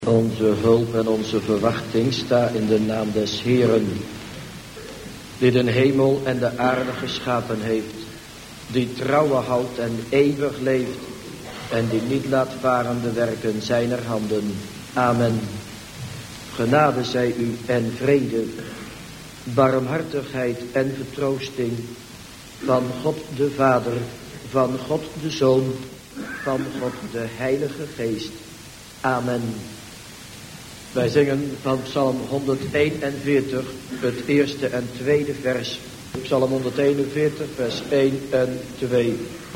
Onze hulp en onze verwachting sta in de naam des Heeren, die de hemel en de aarde geschapen heeft, die trouwen houdt en eeuwig leeft, en die niet laat varen de werken zijner handen. Amen. Genade zij u en vrede, barmhartigheid en vertroosting van God de Vader, van God de Zoon, van God de Heilige Geest. Amen. Wij zingen van Psalm 141, het eerste en tweede vers. Psalm 141, vers 1 en 2.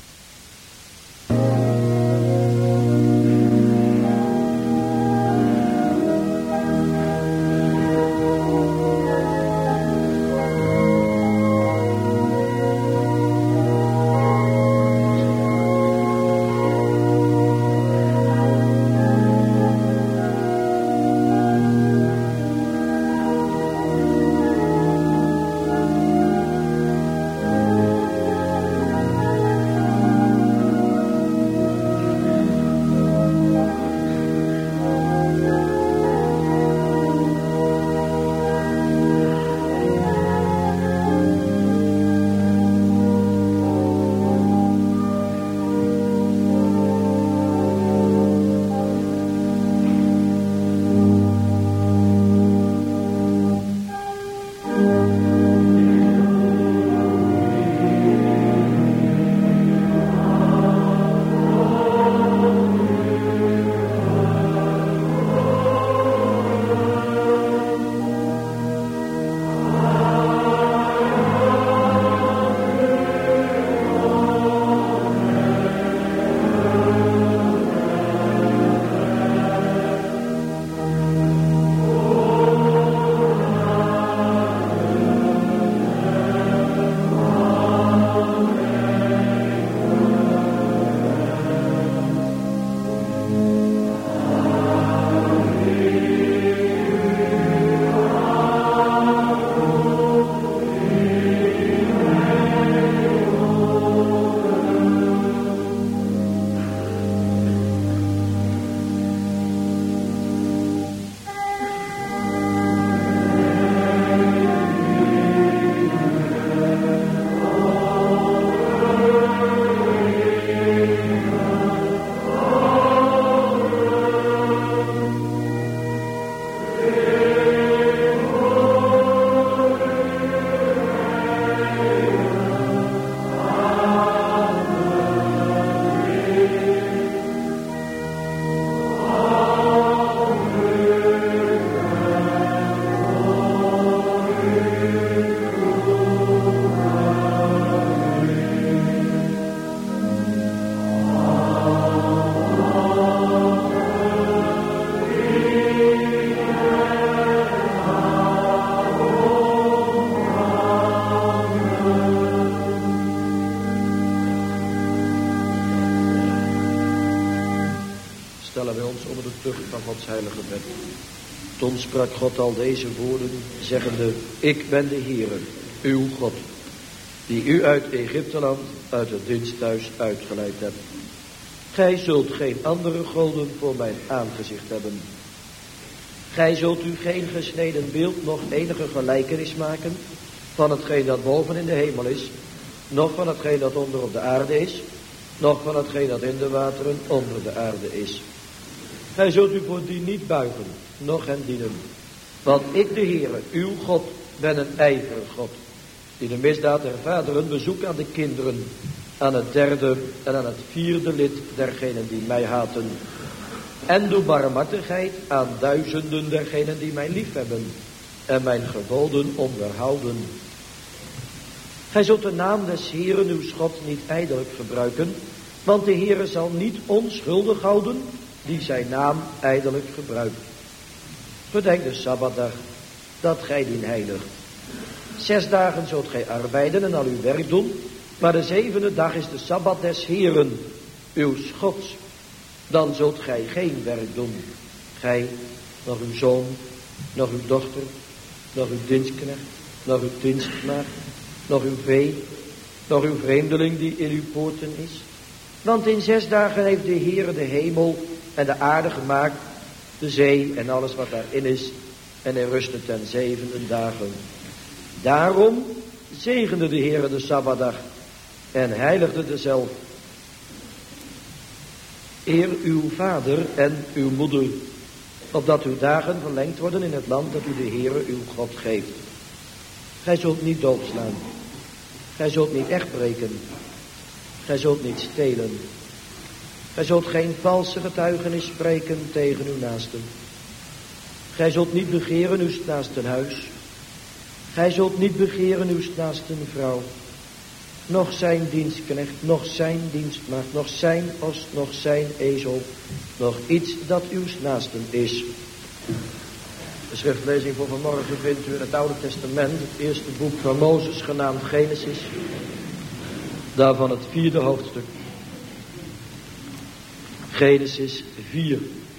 Toen sprak God al deze woorden, zeggende: Ik ben de Heere, uw God, die u uit Egypteland, uit het diensthuis uitgeleid hebt. Gij zult geen andere goden voor mijn aangezicht hebben. Gij zult u geen gesneden beeld, nog enige gelijkenis maken van hetgeen dat boven in de hemel is, noch van hetgeen dat onder op de aarde is, noch van hetgeen dat in de wateren onder de aarde is. Gij zult u voor die niet buigen, noch hen dienen. Want ik, de Heere, uw God, ben een ijverig God, die de misdaad der vaderen bezoekt aan de kinderen, aan het derde en aan het vierde lid dergenen die mij haten. En doe barmhartigheid aan duizenden dergenen die mij liefhebben en mijn geboden onderhouden. Gij zult de naam des Heeren uw God niet ijdelijk gebruiken, want de Heere zal niet onschuldig houden die zijn naam ijdelijk gebruikt. Gedenk de Sabbatdag, dat gij dien heiligt. 6 dagen zult gij arbeiden en al uw werk doen, maar de 7e dag is de Sabbat des Heeren, uw Gods. Dan zult gij geen werk doen, gij, nog uw zoon, nog uw dochter, nog uw dienstknecht, nog uw dienstmaagd, nog uw vee, nog uw vreemdeling die in uw poorten is. Want in 6 dagen heeft de Heere de hemel en de aarde gemaakt, de zee en alles wat daarin is, en hij rustte ten 7e dagen. Daarom zegende de Heere de Sabbatdag en heiligde dezelf. Eer uw vader en uw moeder, opdat uw dagen verlengd worden in het land dat u de Heere uw God geeft. Gij zult niet doodslaan. Gij zult niet echtbreken. Gij zult niet stelen. Gij zult geen valse getuigenis spreken tegen uw naasten. Gij zult niet begeren uw naasten huis. Gij zult niet begeren uw naasten vrouw. Nog zijn dienstknecht, nog zijn dienstmaagd, nog zijn os, nog zijn ezel, nog iets dat uw naasten is. De schriftlezing voor vanmorgen vindt u in het Oude Testament, het eerste boek van Mozes, genaamd Genesis. Daarvan het 4e hoofdstuk. Genesis 4.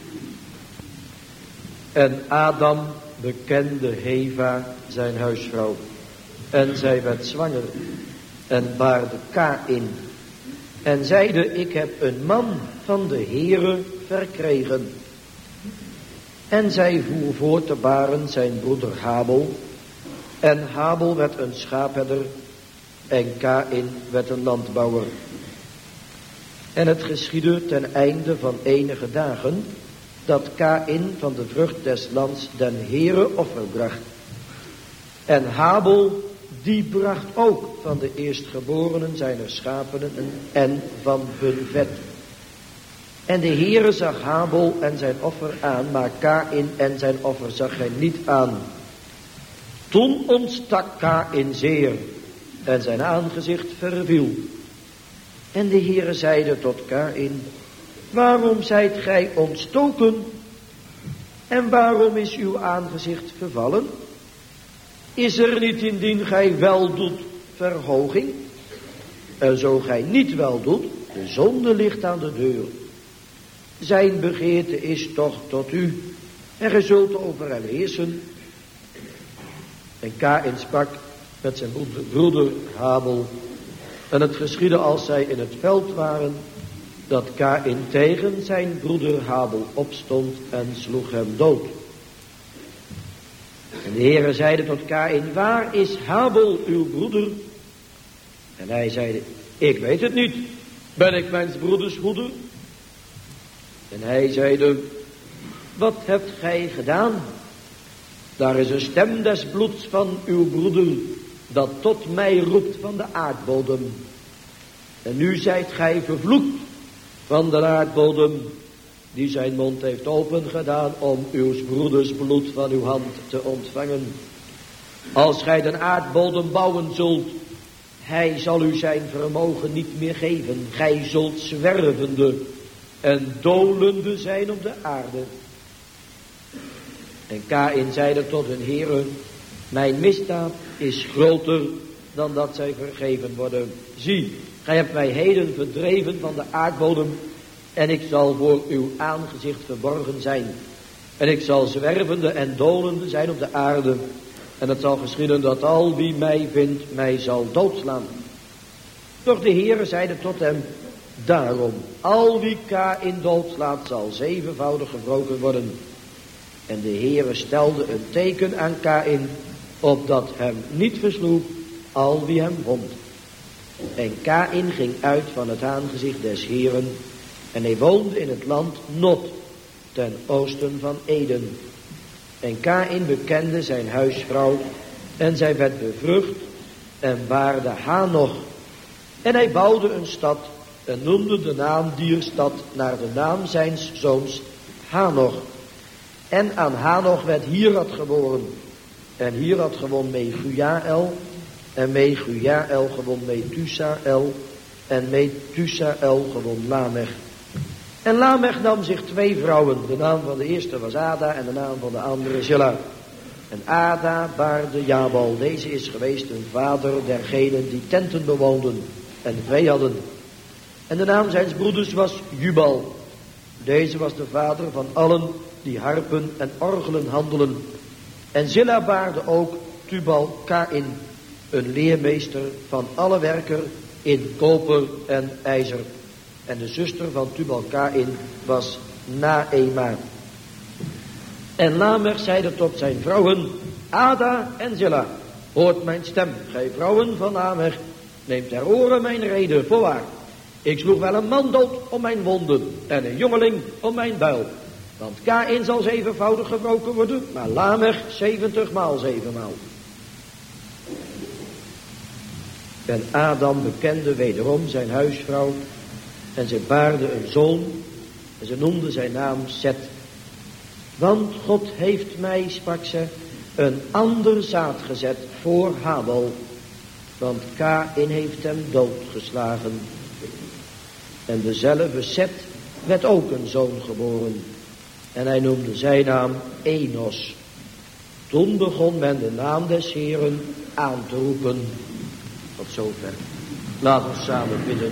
En Adam bekende Heva, zijn huisvrouw. En zij werd zwanger en baarde Kaïn. En zeide, ik heb een man van de Heere verkregen. En zij voer voort te baren zijn broeder Habel. En Habel werd een schaapherder. En Kaïn werd een landbouwer. En het geschiedde ten einde van enige dagen, dat Kaïn van de vrucht des lands den Heere offer bracht. En Habel, die bracht ook van de eerstgeborenen zijner schapenen en van hun vet. En de Heere zag Habel en zijn offer aan, maar Kaïn en zijn offer zag hij niet aan. Toen ontstak Kaïn zeer en zijn aangezicht verviel. En de Heere zeide tot Kaïn, waarom zijt gij ontstoken? En waarom is uw aangezicht vervallen? Is er niet indien gij wel doet verhoging? En zo gij niet wel doet, de zonde ligt aan de deur. Zijn begeerte is toch tot u, en gij zult over hem heersen. En Kaïn sprak met zijn broeder Habel. En het geschiedde als zij in het veld waren, dat Kaïn tegen zijn broeder Habel opstond en sloeg hem dood. En de Heere zeide tot Kaïn, waar is Habel uw broeder? En hij zeide, ik weet het niet, ben ik mijn broeders broeder? En hij zeide, wat hebt gij gedaan? Daar is een stem des bloeds van uw broeder, dat tot mij roept van de aardbodem. En nu zijt gij vervloekt van de aardbodem, die zijn mond heeft opengedaan om uw broeders bloed van uw hand te ontvangen. Als gij de aardbodem bouwen zult, hij zal u zijn vermogen niet meer geven. Gij zult zwervende en dolende zijn op de aarde. En Kaïn zeide tot hun Heere, mijn misdaad is groter dan dat zij vergeven worden. Zie, gij hebt mij heden verdreven van de aardbodem, en ik zal voor uw aangezicht verborgen zijn. En ik zal zwervende en dolende zijn op de aarde. En het zal geschieden dat al wie mij vindt, mij zal doodslaan. Doch de Heere zeide tot hem, daarom, al wie Kaïn doodslaat, zal 7voudig gewroken worden. En de Heere stelde een teken aan Kaïn, opdat hem niet versloeg, al wie hem vond. En Kaïn ging uit van het aangezicht des Heeren, en hij woonde in het land Nod, ten oosten van Eden. En Kaïn bekende zijn huisvrouw, en zij werd bevrucht, en baarde Hanoch. En hij bouwde een stad, en noemde de naam dier stad naar de naam zijns zoons Hanoch. En aan Hanoch werd Hierat geboren. En Hierat gewon Megujael. En Megujael gewon Methusael. En Methusael gewon Lamech. En Lamech nam zich 2 vrouwen. De naam van de eerste was Ada en de naam van de andere Zilla. En Ada baarde Jabal. Deze is geweest een vader dergenen die tenten bewoonden en vee hadden. En de naam zijns broeders was Jubal. Deze was de vader van allen die harpen en orgelen handelen. En Zilla baarde ook Tubal Kaïn, een leermeester van alle werker in koper en ijzer. En de zuster van Tubal Kaïn was Naema. En Lamech zeide tot zijn vrouwen, Ada en Zilla, hoort mijn stem, gij vrouwen van Lamech, neemt ter oren mijn rede, voorwaar. Ik sloeg wel een man dood om mijn wonden en een jongeling om mijn buil. Want Kaïn zal 7voudig gebroken worden, maar Lamech 70 maal 7 maal. En Adam bekende wederom zijn huisvrouw en ze baarde een zoon en ze noemde zijn naam Set. Want God heeft mij, sprak ze, een ander zaad gezet voor Habel, want Kaïn heeft hem doodgeslagen. En dezelfde Set werd ook een zoon geboren en hij noemde zijn naam Enos. Toen begon men de naam des Heeren aan te roepen. Tot zover. Laat ons samen bidden.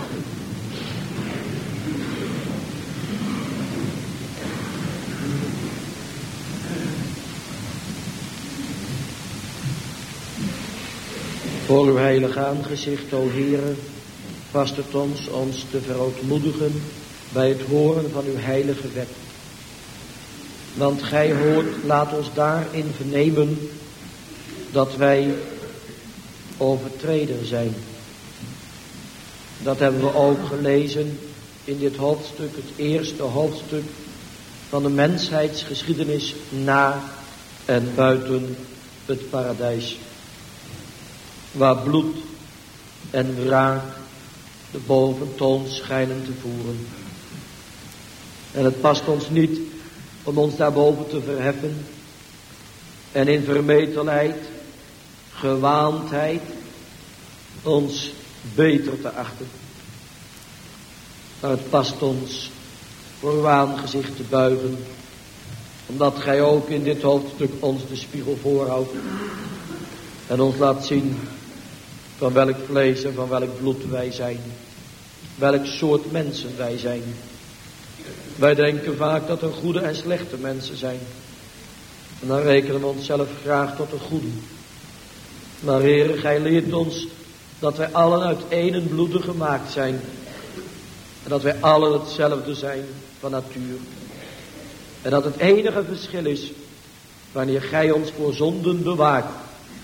Voor uw heilige aangezicht, o Heere, past het ons te verootmoedigen bij het horen van uw heilige wet. Want gij hoort, laat ons daarin vernemen dat wij overtreder zijn. Dat hebben we ook gelezen in dit hoofdstuk, het eerste hoofdstuk van de mensheidsgeschiedenis na en buiten het paradijs. Waar bloed en wraak de boventoon schijnen te voeren. En het past ons niet om ons daarboven te verheffen en in vermetelheid, gewaandheid ons beter te achten. Maar het past ons voor uw aangezicht te buigen, omdat gij ook in dit hoofdstuk ons de spiegel voorhoudt en ons laat zien van welk vlees en van welk bloed wij zijn, welk soort mensen wij zijn. Wij denken vaak dat er goede en slechte mensen zijn. En dan rekenen we onszelf graag tot de goede. Maar Heere, gij leert ons dat wij allen uit één bloede gemaakt zijn. En dat wij allen hetzelfde zijn van natuur. En dat het enige verschil is wanneer gij ons voor zonden bewaart.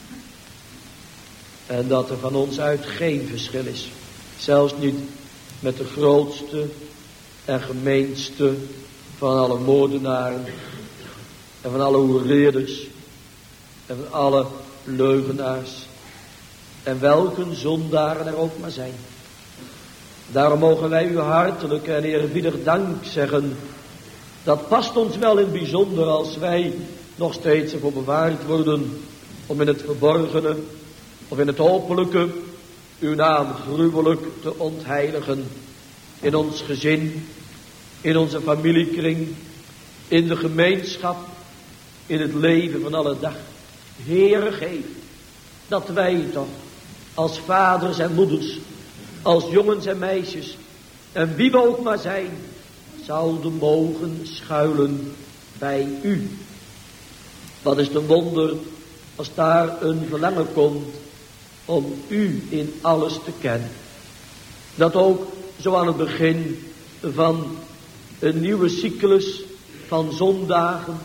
En dat er van ons uit geen verschil is. Zelfs niet met de grootste en gemeenste van alle moordenaren. En van alle hoereerders. En van alle leugenaars. En welke zondaren er ook maar zijn. Daarom mogen wij u hartelijk en eerbiedig dank zeggen. Dat past ons wel in het bijzonder als wij nog steeds ervoor bewaard worden om in het verborgene of in het hopelijke uw naam gruwelijk te ontheiligen. In ons gezin, in onze familiekring, in de gemeenschap, in het leven van alle dag. Heere, geef dat wij toch als vaders en moeders, als jongens en meisjes en wie we ook maar zijn, zouden mogen schuilen bij u. Wat is het een wonder als daar een verlangen komt om u in alles te kennen. Dat ook zo aan het begin van een nieuwe cyclus van zondagen,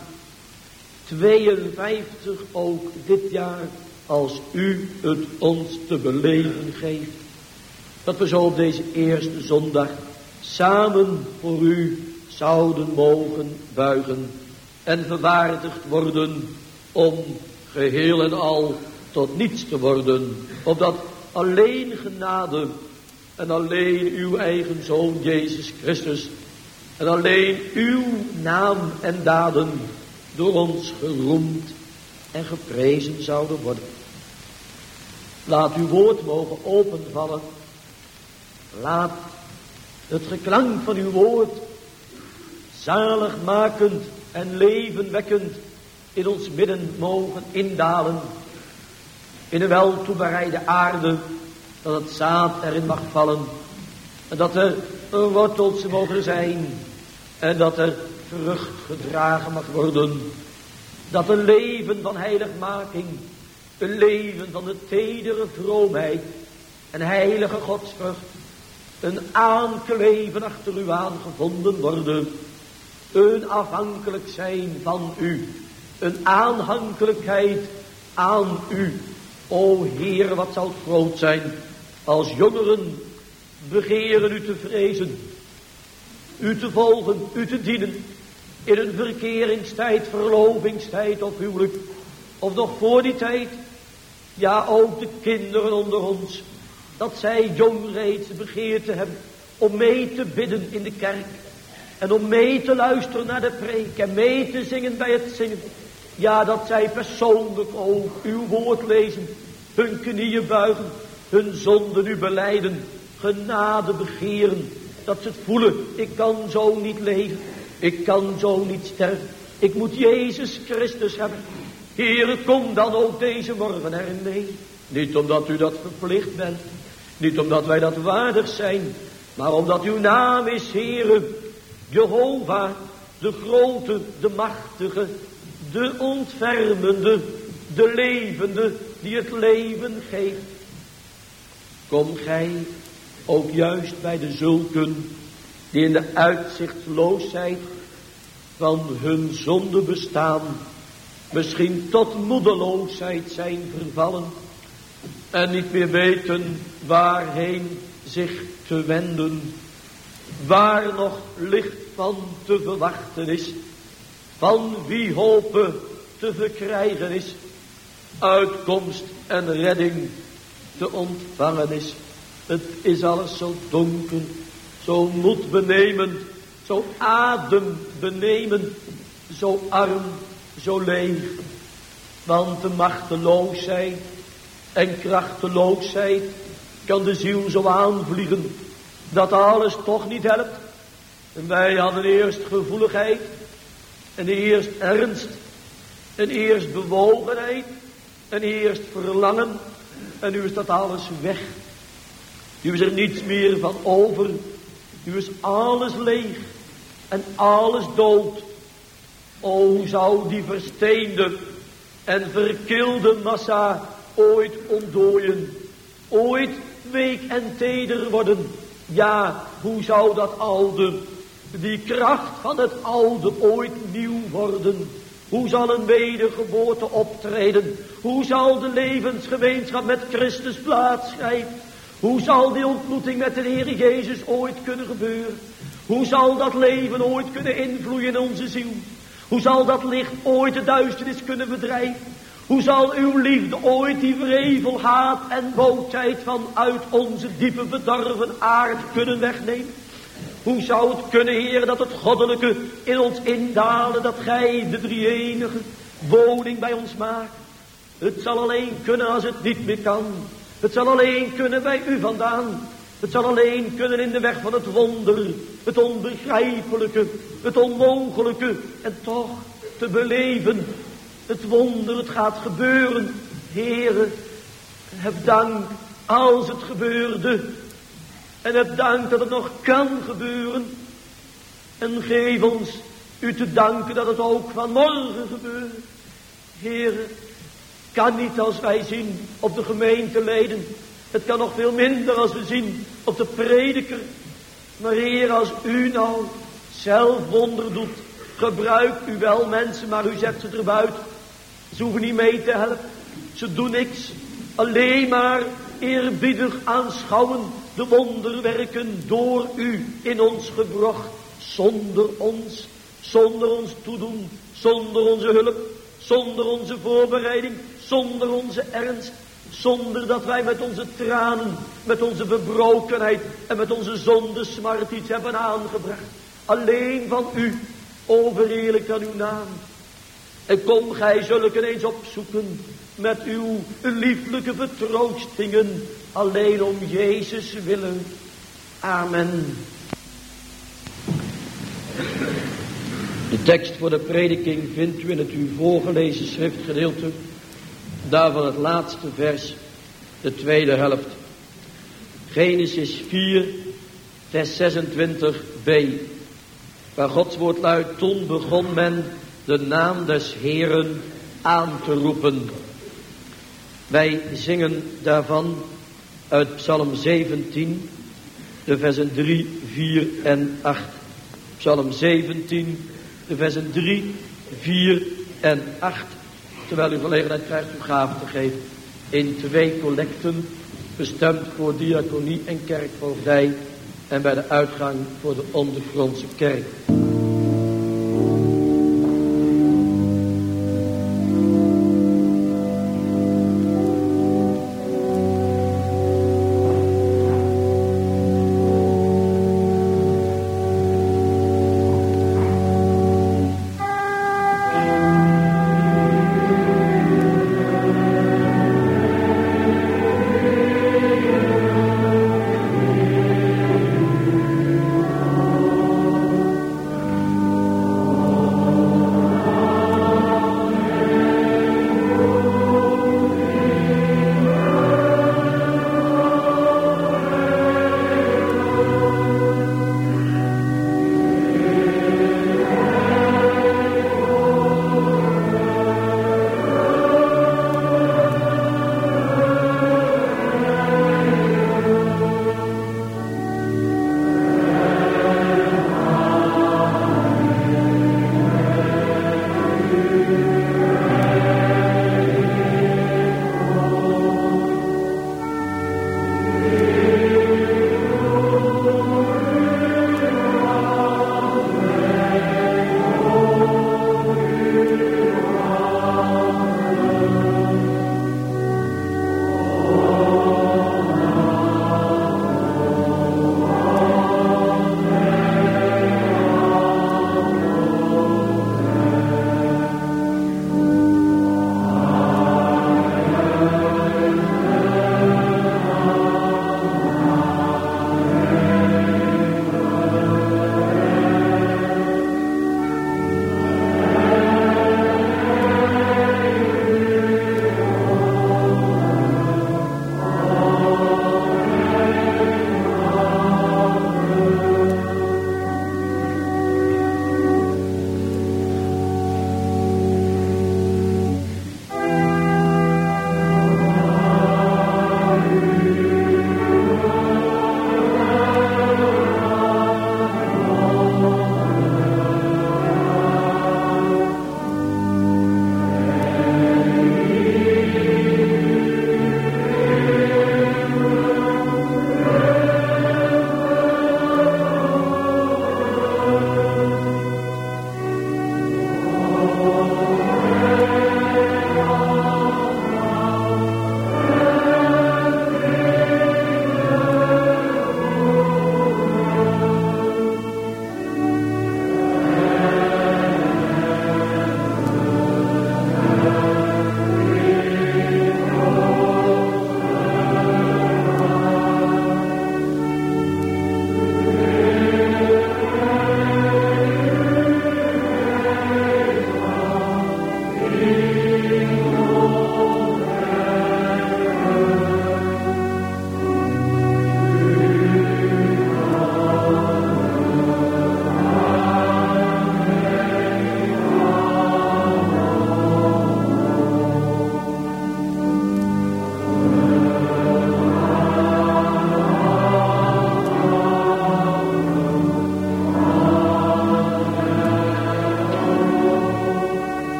52 ook dit jaar, als u het ons te beleven geeft. Dat we zo op deze eerste zondag samen voor u zouden mogen buigen en verwaardigd worden om geheel en al tot niets te worden. Opdat alleen genade en alleen uw eigen Zoon Jezus Christus en alleen uw naam en daden door ons geroemd en geprezen zouden worden. Laat uw woord mogen openvallen. Laat het geklank van uw woord zaligmakend en levenwekkend in ons midden mogen indalen. In een wel toebereide aarde, dat het zaad erin mag vallen. En dat er wortels mogen zijn. En dat er vrucht gedragen mag worden. Dat een leven van heiligmaking, een leven van de tedere vroomheid en heilige godsvrucht, een aankleven achter u aan gevonden worden. Een afhankelijk zijn van u. Een aanhankelijkheid aan u. O Heer, wat zal het groot zijn als jongeren begeren u te vrezen. U te volgen, u te dienen. In een verkeringstijd, verlovingstijd of huwelijk. Of nog voor die tijd. Ja, ook de kinderen onder ons. Dat zij jong reeds begeerte hebben om mee te bidden in de kerk. En om mee te luisteren naar de preek. En mee te zingen bij het zingen. Ja, dat zij persoonlijk ook uw woord lezen. Hun knieën buigen. Hun zonden u belijden. Genade begeren. Dat ze het voelen. Ik kan zo niet leven. Ik kan zo niet sterven. Ik moet Jezus Christus hebben. Heere, kom dan ook deze morgen erin mee. Niet omdat u dat verplicht bent. Niet omdat wij dat waardig zijn. Maar omdat uw naam is, Heere. Jehovah, de grote, de machtige, de ontfermende, de levende, die het leven geeft. Kom gij ook juist bij de zulken die in de uitzichtloosheid van hun zonde bestaan, misschien tot moedeloosheid zijn vervallen en niet meer weten waarheen zich te wenden, waar nog licht van te verwachten is, van wie hopen te verkrijgen is, uitkomst en redding te ontvangen is. Het is alles zo donker, zo moedbenemend, zo adembenemend, zo arm, zo leeg. Want de machteloosheid en krachteloosheid kan de ziel zo aanvliegen, dat alles toch niet helpt. En wij hadden eerst gevoeligheid, en eerst ernst, en eerst bewogenheid, en eerst verlangen, en nu is dat alles weg. Nu is er niets meer van over. Nu is alles leeg en alles dood. O, zou die versteende en verkilde massa ooit ontdooien, ooit week en teder worden. Ja, hoe zou dat oude, die kracht van het oude ooit nieuw worden? Hoe zal een wedergeboorte optreden? Hoe zal de levensgemeenschap met Christus plaatsgrijpen? Hoe zal die ontmoeting met de Heer Jezus ooit kunnen gebeuren? Hoe zal dat leven ooit kunnen invloeien in onze ziel? Hoe zal dat licht ooit de duisternis kunnen verdrijven? Hoe zal uw liefde ooit die wrevel, haat en boosheid vanuit onze diepe bedorven aard kunnen wegnemen? Hoe zou het kunnen, Heer, dat het goddelijke in ons indalen, dat gij de drie-enige woning bij ons maakt? Het zal alleen kunnen als het niet meer kan. Het zal alleen kunnen bij u vandaan. Het zal alleen kunnen in de weg van het wonder, het onbegrijpelijke, het onmogelijke. En toch te beleven, het wonder, het gaat gebeuren. Heere, heb dank als het gebeurde. En heb dank dat het nog kan gebeuren. En geef ons u te danken dat het ook vanmorgen gebeurt. Heere, kan niet als wij zien op de gemeenteleden. Het kan nog veel minder als we zien op de prediker. Maar Heer, als u nou zelf wonder doet, gebruikt u wel mensen, maar u zet ze erbuiten. Ze hoeven niet mee te helpen. Ze doen niks. Alleen maar eerbiedig aanschouwen de wonderwerken door u in ons gebracht. Zonder ons toedoen, zonder onze hulp, zonder onze voorbereiding, zonder onze ernst. Zonder dat wij met onze tranen, met onze verbrokenheid en met onze zondesmart iets hebben aangebracht. Alleen van u, overheerlijk aan uw naam. En kom gij zulken eens opzoeken met uw lieflijke vertroostingen. Alleen om Jezus willen. Amen. De tekst voor de prediking vindt u in het u voorgelezen schriftgedeelte. Daarvan het laatste vers, de tweede helft. Genesis 4, vers 26b. Waar Gods woord luidt, toen begon men de naam des Heeren aan te roepen. Wij zingen daarvan uit Psalm 17, de versen 3, 4 en 8. Psalm 17, de versen 3, 4 en 8. Terwijl u gelegenheid krijgt uw gaven te geven in 2 collecten, bestemd voor diaconie en kerkvoogdij en bij de uitgang voor de ondergrondse kerk.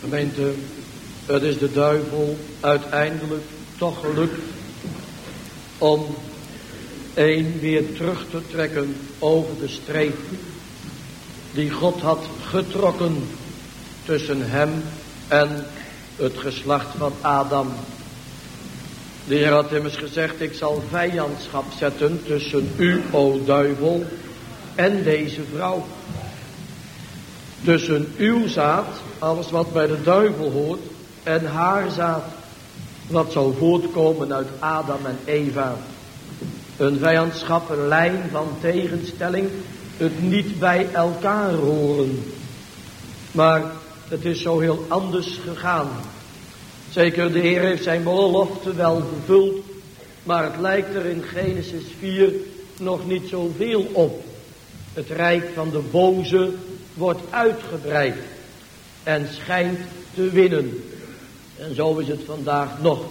Gemeente, het is de duivel uiteindelijk toch gelukt om weer terug te trekken over de streep die God had getrokken tussen hem en het geslacht van Adam. De Heer had immers gezegd, ik zal vijandschap zetten tussen u, o duivel, en deze vrouw. Tussen uw zaad, alles wat bij de duivel hoort, en haar zaad, wat zou voortkomen uit Adam en Eva. Een vijandschap, een lijn van tegenstelling, het niet bij elkaar horen. Maar het is zo heel anders gegaan. Zeker, de Heer heeft zijn belofte wel vervuld, maar het lijkt er in Genesis 4 nog niet zoveel op. Het rijk van de boze wordt uitgebreid en schijnt te winnen. En zo is het vandaag nog.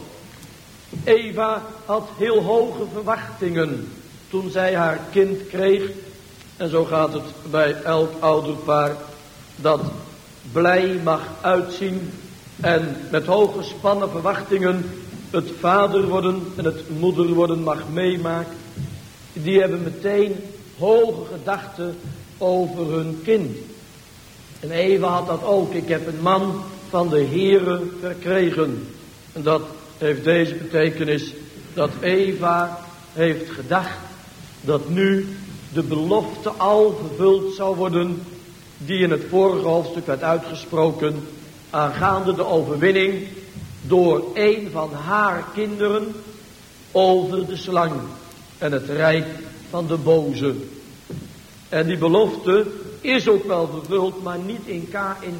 Eva had heel hoge verwachtingen toen zij haar kind kreeg. En zo gaat het bij elk ouderpaar dat blij mag uitzien en met hoge gespannen verwachtingen het vader worden en het moeder worden mag meemaken. Die hebben meteen hoge gedachten over hun kind. En Eva had dat ook. Ik heb een man van de Heere verkregen. En dat heeft deze betekenis, dat Eva heeft gedacht dat nu de belofte al vervuld zou worden die in het vorige hoofdstuk werd uitgesproken aangaande de overwinning door een van haar kinderen over de slang en het rijk van de boze. En die belofte is ook wel vervuld, maar niet in Kaïn.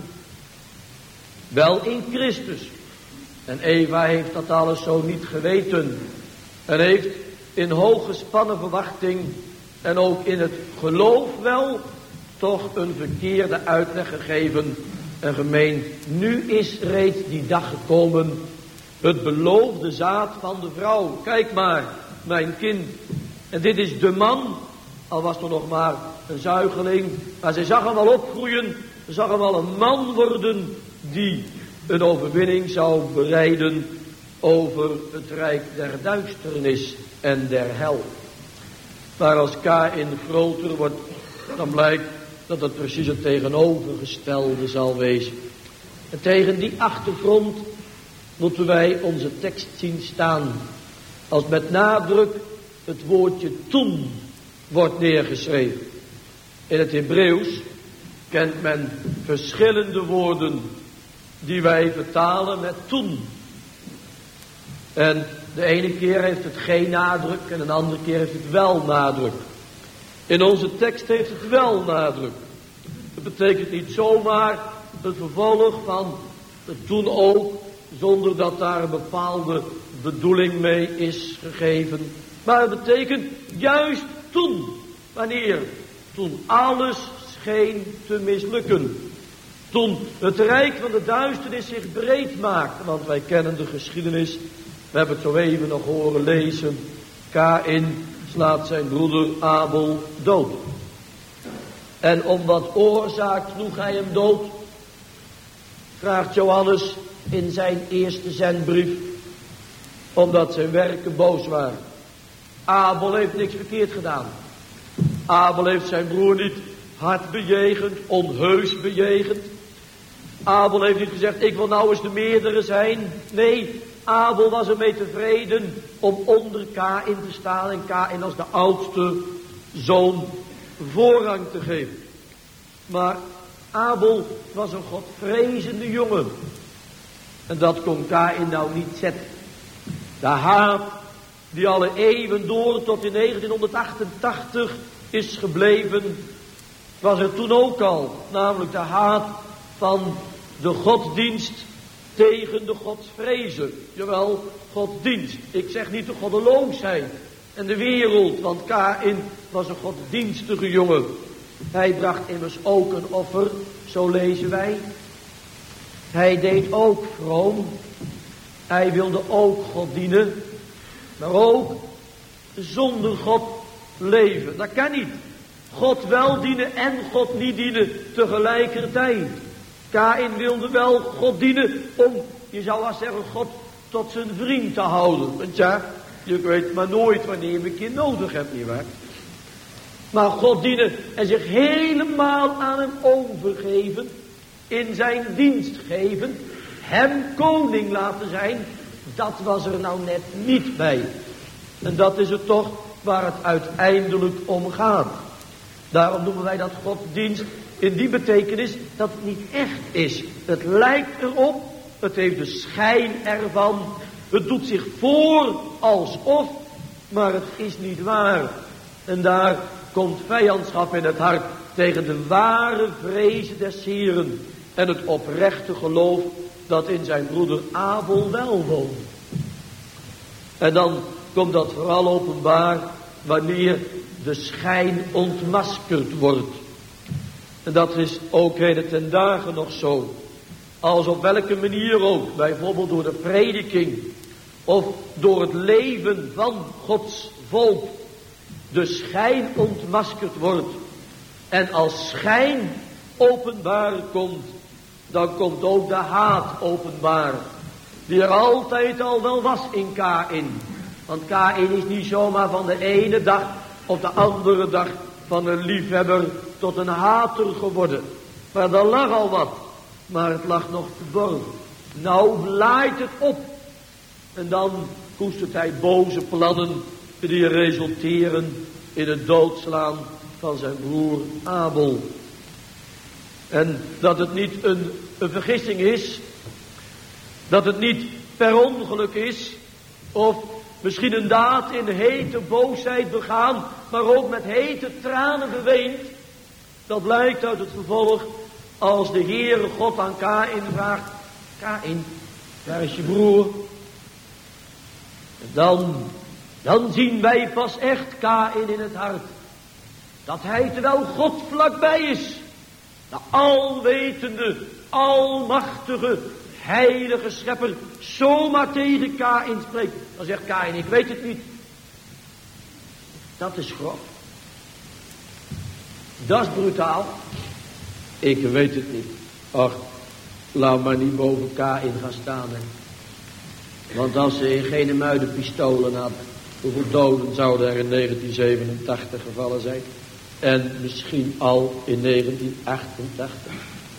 Wel in Christus. En Eva heeft dat alles zo niet geweten. En heeft in hooggespannen verwachting en ook in het geloof wel toch een verkeerde uitleg gegeven en gemeend. Nu is reeds die dag gekomen. Het beloofde zaad van de vrouw. Kijk maar, mijn kind. En dit is de man. Al was er nog maar een zuigeling. Maar zij zag hem al opgroeien. Ze zag hem al een man worden die een overwinning zou bereiden over het rijk der duisternis en der hel. Maar als Kaïn groter wordt, dan blijkt dat het precies het tegenovergestelde zal wezen. En tegen die achtergrond moeten wij onze tekst zien staan. Als met nadruk het woordje toen wordt neergeschreven. In het Hebreeuws kent men verschillende woorden die wij vertalen met toen. En de ene keer heeft het geen nadruk en een andere keer heeft het wel nadruk. In onze tekst heeft het wel nadruk. Dat betekent niet zomaar het vervolg van het toen ook, zonder dat daar een bepaalde bedoeling mee is gegeven. Maar het betekent juist toen. Wanneer? Toen alles scheen te mislukken. Toen het rijk van de duisternis zich breed maakte. Want wij kennen de geschiedenis. We hebben het zo even nog horen lezen. Kaïn slaat zijn broeder Abel dood. En om wat oorzaak sloeg hij hem dood? Vraagt Johannes in zijn eerste zendbrief. Omdat zijn werken boos waren. Abel heeft niks verkeerd gedaan. Abel heeft zijn broer niet hard bejegend, onheus bejegend. Abel heeft niet gezegd, ik wil nou eens de meerdere zijn. Nee, Abel was ermee tevreden om onder Kaïn te staan en Kaïn als de oudste zoon voorrang te geven. Maar Abel was een godvrezende jongen. En dat kon Kaïn nou niet zetten. De haat die alle eeuwen door tot in 1988 is gebleven, was er toen ook al. Namelijk de haat van de godsdienst tegen de godsvrezen. Jawel, godsdienst. Ik zeg niet de goddeloosheid en de wereld, want Kaïn was een godsdienstige jongen. Hij bracht immers ook een offer, zo lezen wij. Hij deed ook vroom. Hij wilde ook God dienen, maar ook zonder God leven. Dat kan niet. God wel dienen en God niet dienen tegelijkertijd. Kaïn wilde wel God dienen om, je zou wel zeggen, God tot zijn vriend te houden. Want ja, je weet maar nooit wanneer je een keer nodig hebt, nietwaar? Maar God dienen en zich helemaal aan hem overgeven, in zijn dienst geven, hem koning laten zijn, dat was er nou net niet bij. En dat is het toch waar het uiteindelijk om gaat. Daarom noemen wij dat godsdienst in die betekenis dat het niet echt is. Het lijkt erop, het heeft de schijn ervan, het doet zich voor alsof, maar het is niet waar. En daar komt vijandschap in het hart tegen de ware vrezen des Heren en het oprechte geloof dat in zijn broeder Abel wel woont. En dan komt dat vooral openbaar wanneer de schijn ontmaskerd wordt. En dat is ook heden ten dagen nog zo. Als op welke manier ook, bijvoorbeeld door de prediking of door het leven van Gods volk, de schijn ontmaskerd wordt. En als schijn openbaar komt, dan komt ook de haat openbaar. Die er altijd al wel was in Kaïn. Want Kaïn is niet zomaar van de ene dag op de andere dag van een liefhebber tot een hater geworden. Maar er lag al wat. Maar het lag nog verborgen. Nou laait het op. En dan koestert hij boze plannen die resulteren in het doodslaan van zijn broer Abel. En dat het niet een vergissing is. Dat het niet per ongeluk is. Of misschien een daad in hete boosheid begaan. Maar ook met hete tranen beweend. Dat blijkt uit het vervolg. Als de Heere God aan Kaïn vraagt. Kaïn, waar is je broer? Dan zien wij pas echt Kaïn in het hart. Dat hij terwijl God vlakbij is. De alwetende, almachtige, heilige schepper zomaar tegen Kaïn spreekt. Dan zegt Kaïn, ik weet het niet. Dat is grof. Dat is brutaal. Ik weet het niet. Ach, laat maar niet boven Kaïn gaan staan. Hè. Want als ze in geen muiden pistolen had, hoeveel doden zouden er in 1987 gevallen zijn? En misschien al in 1988.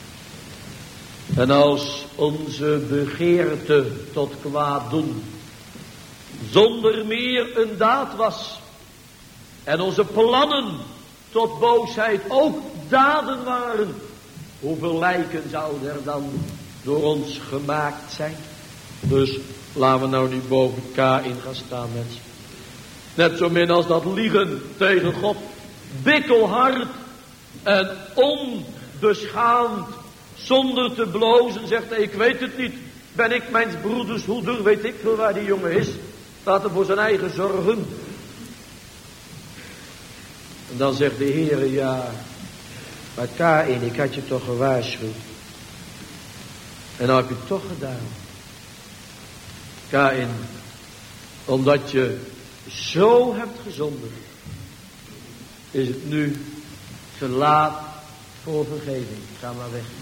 En als onze begeerte tot kwaad doen zonder meer een daad was. En onze plannen tot boosheid ook daden waren. Hoeveel lijken zouden er dan door ons gemaakt zijn? Dus laten we nou niet boven Kaïn gaan staan, mensen. Net zo min als dat liegen tegen God. Bikkelhard en onbeschaamd. Zonder te blozen zegt hij, ik weet het niet. Ben ik mijn broeders hoeder, weet ik veel waar die jongen is. Laat hem voor zijn eigen zorgen. En dan zegt de Heere, ja, maar Kaïn, ik had je toch gewaarschuwd. En dat heb je toch gedaan. Kaïn, omdat je zo hebt gezondigd, is het nu te laat voor vergeving. Ga maar weg.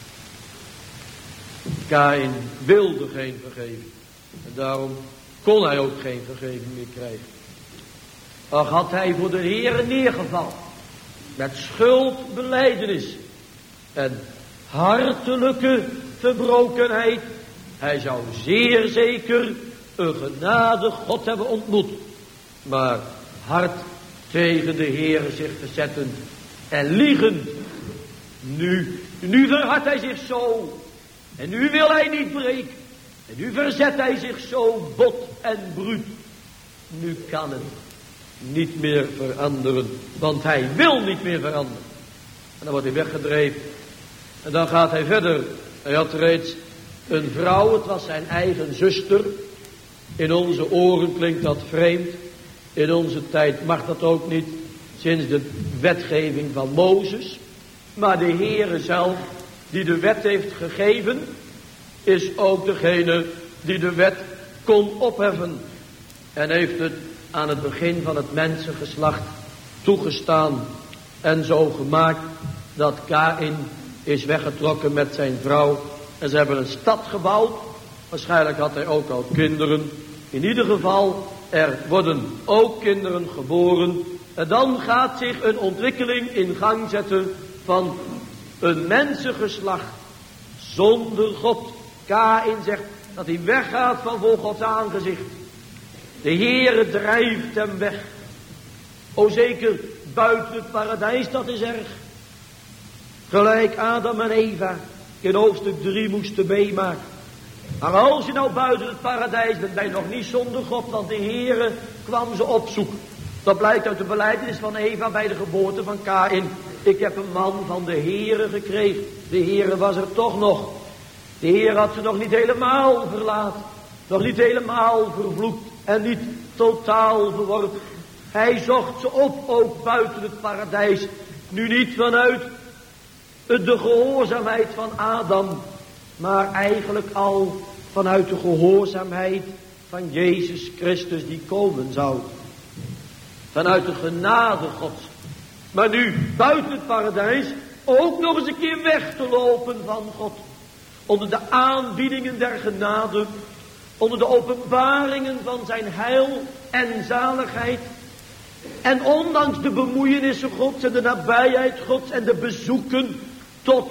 Kaïn wilde geen vergeving. En daarom kon hij ook geen vergeving meer krijgen. Ach, had hij voor de Heere neergevallen. Met schuldbelijdenis. En hartelijke verbrokenheid. Hij zou zeer zeker een genade God hebben ontmoet. Maar hard tegen de Heere zich verzetten. En liegen. Nu verhardt hij zich zo. En nu wil hij niet breken. En nu verzet hij zich zo bot en bruut. Nu kan het niet meer veranderen. Want hij wil niet meer veranderen. En dan wordt hij weggedreven. En dan gaat hij verder. Hij had reeds een vrouw. Het was zijn eigen zuster. In onze oren klinkt dat vreemd. In onze tijd mag dat ook niet. Sinds de wetgeving van Mozes. Maar de Heere zelf, die de wet heeft gegeven, is ook degene die de wet kon opheffen. En heeft het aan het begin van het mensengeslacht toegestaan. En zo gemaakt dat Kaïn is weggetrokken met zijn vrouw. En ze hebben een stad gebouwd. Waarschijnlijk had hij ook al kinderen. In ieder geval, er worden ook kinderen geboren. En dan gaat zich een ontwikkeling in gang zetten van een mensengeslacht zonder God. Kaïn zegt dat hij weggaat van voor Gods aangezicht. De Heere drijft hem weg. O zeker buiten het paradijs, dat is erg. Gelijk Adam en Eva in hoofdstuk 3 moesten meemaken. Maar als je nou buiten het paradijs bent, ben je nog niet zonder God, want de Heere kwam ze opzoeken. Dat blijkt uit de belijdenis van Eva bij de geboorte van Kaïn. Ik heb een man van de Heere gekregen. De Heere was er toch nog. De Heer had ze nog niet helemaal verlaten. Nog niet helemaal vervloekt. En niet totaal verworpen. Hij zocht ze op, ook buiten het paradijs. Nu niet vanuit de gehoorzaamheid van Adam. Maar eigenlijk al vanuit de gehoorzaamheid van Jezus Christus die komen zou. Vanuit de genade Gods. Maar nu buiten het paradijs ook nog eens een keer weg te lopen van God. Onder de aanbiedingen der genade. Onder de openbaringen van zijn heil en zaligheid. En ondanks de bemoeienissen Gods en de nabijheid Gods en de bezoeken tot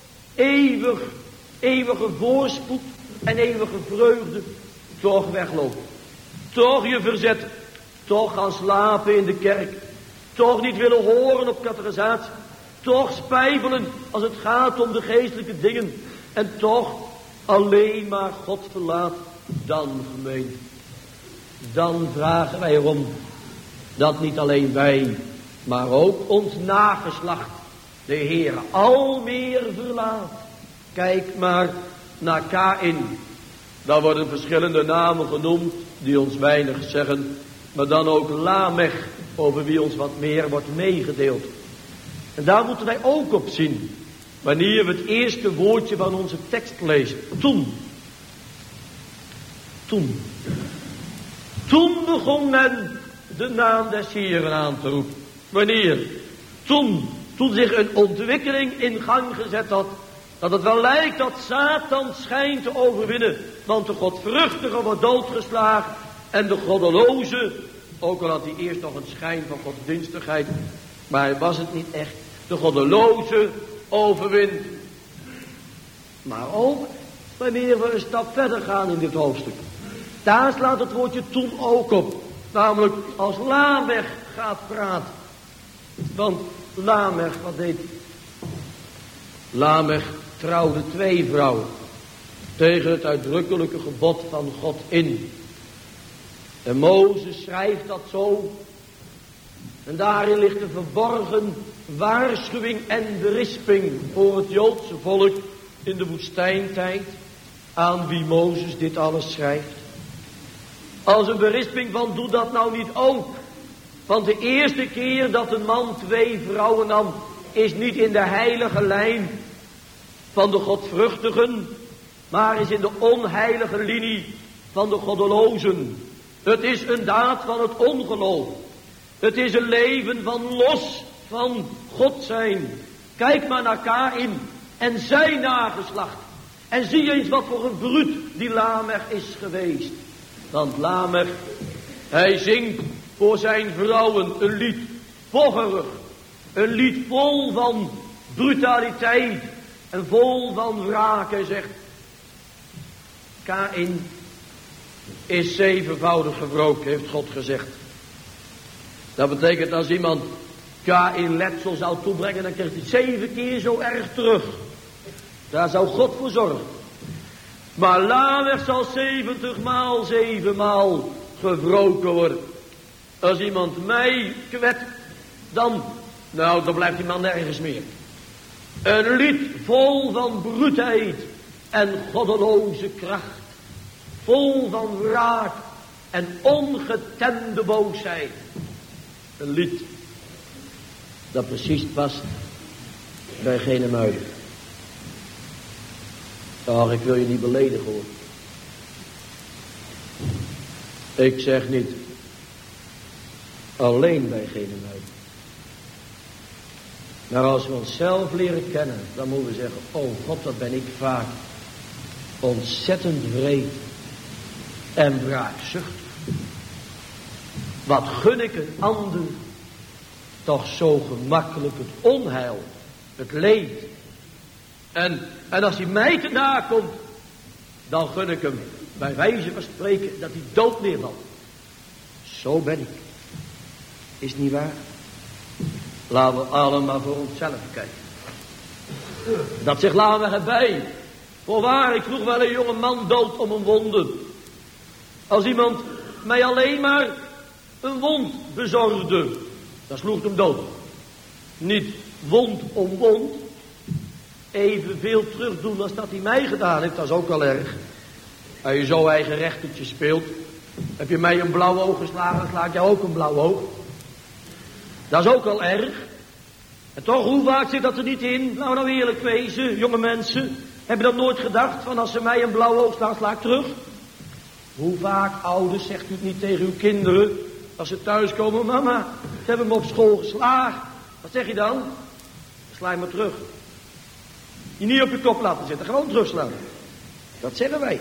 eeuwige voorspoed en eeuwige vreugde. Toch weglopen. Toch je verzetten. Toch gaan slapen in de kerk. Toch niet willen horen op catechisatie. Toch spijbelen als het gaat om de geestelijke dingen. En toch alleen maar God verlaat. Dan gemeente. Dan vragen wij erom. Dat niet alleen wij. Maar ook ons nageslacht. De Heer al meer verlaat. Kijk maar naar Kaïn. Daar worden verschillende namen genoemd. Die ons weinig zeggen. Maar dan ook Lamech. Over wie ons wat meer wordt meegedeeld. En daar moeten wij ook op zien. Wanneer we het eerste woordje van onze tekst lezen. Toen begon men de naam des Heeren aan te roepen. Wanneer? Toen zich een ontwikkeling in gang gezet had. Dat het wel lijkt dat Satan schijnt te overwinnen. Want de godvruchtige wordt doodgeslagen. En de goddeloze, ook al had hij eerst nog een schijn van godsdienstigheid. Maar hij was het niet echt. De goddeloze overwint. Maar ook wanneer we een stap verder gaan in dit hoofdstuk. Daar slaat het woordje toen ook op. Namelijk als Lamech gaat praten. Want Lamech, wat deed hij? Lamech trouwde 2 vrouwen. Tegen het uitdrukkelijke gebod van God in. En Mozes schrijft dat zo. En daarin ligt een verborgen waarschuwing en berisping voor het Joodse volk in de woestijntijd. Aan wie Mozes dit alles schrijft. Als een berisping van doe dat nou niet ook. Want de eerste keer dat een man 2 vrouwen nam. Is niet in de heilige lijn van de godvruchtigen. Maar is in de onheilige linie van de goddelozen. Het is een daad van het ongeloof. Het is een leven van los van God zijn. Kijk maar naar Kaïn en zijn nageslacht. En zie eens wat voor een bruut die Lamech is geweest. Want Lamech, hij zingt voor zijn vrouwen een lied poggerig. Een lied vol van brutaliteit en vol van wraak. Hij zegt, Kaïn is 7voudig gewroken, heeft God gezegd. Dat betekent als iemand Kaïn letsel zou toebrengen, dan krijgt hij 7 keer zo erg terug. Daar zou God voor zorgen. Maar Lamech zal 70 maal 7 maal gewroken worden. Als iemand mij kwet, dan blijft die man nergens meer. Een lied vol van bruutheid en goddeloze kracht. Vol van wraak en ongetemde boosheid. Een lied dat precies past bij gene muiden. Ach, ik wil je niet beledigen hoor. Ik zeg niet alleen bij gene muiden. Maar als we onszelf leren kennen, dan moeten we zeggen, oh God, wat ben ik vaak ontzettend wreed en wraakzuchtig. Wat gun ik een ander toch zo gemakkelijk het onheil, het leed. En als hij mij te nakomt, dan gun ik hem bij wijze van spreken dat hij dood neervalt. Zo ben ik. Is niet waar? Laten we allemaal voor onszelf kijken. Dat zegt laten we erbij. Voorwaar, ik sloeg wel een jonge man dood om een wonde. Als iemand mij alleen maar een wond bezorgde, dan sloeg ik hem dood. Niet wond om wond. Evenveel terugdoen als dat hij mij gedaan heeft, dat is ook wel erg. Als je zo eigen rechtertje speelt, heb je mij een blauw oog geslagen, dan sla ik jou ook een blauw oog. Dat is ook wel erg. En toch, hoe vaak zit dat er niet in? Nou, nou eerlijk wezen, jonge mensen. Hebben dat nooit gedacht, van als ze mij een blauw oog slaan, sla ik terug? Hoe vaak, ouders, zegt u het niet tegen uw kinderen, als ze thuiskomen, mama, ze hebben me op school geslagen. Wat zeg je dan? Sla je me terug. Je niet op je kop laten zitten, gewoon terugslaan. Dat zeggen wij.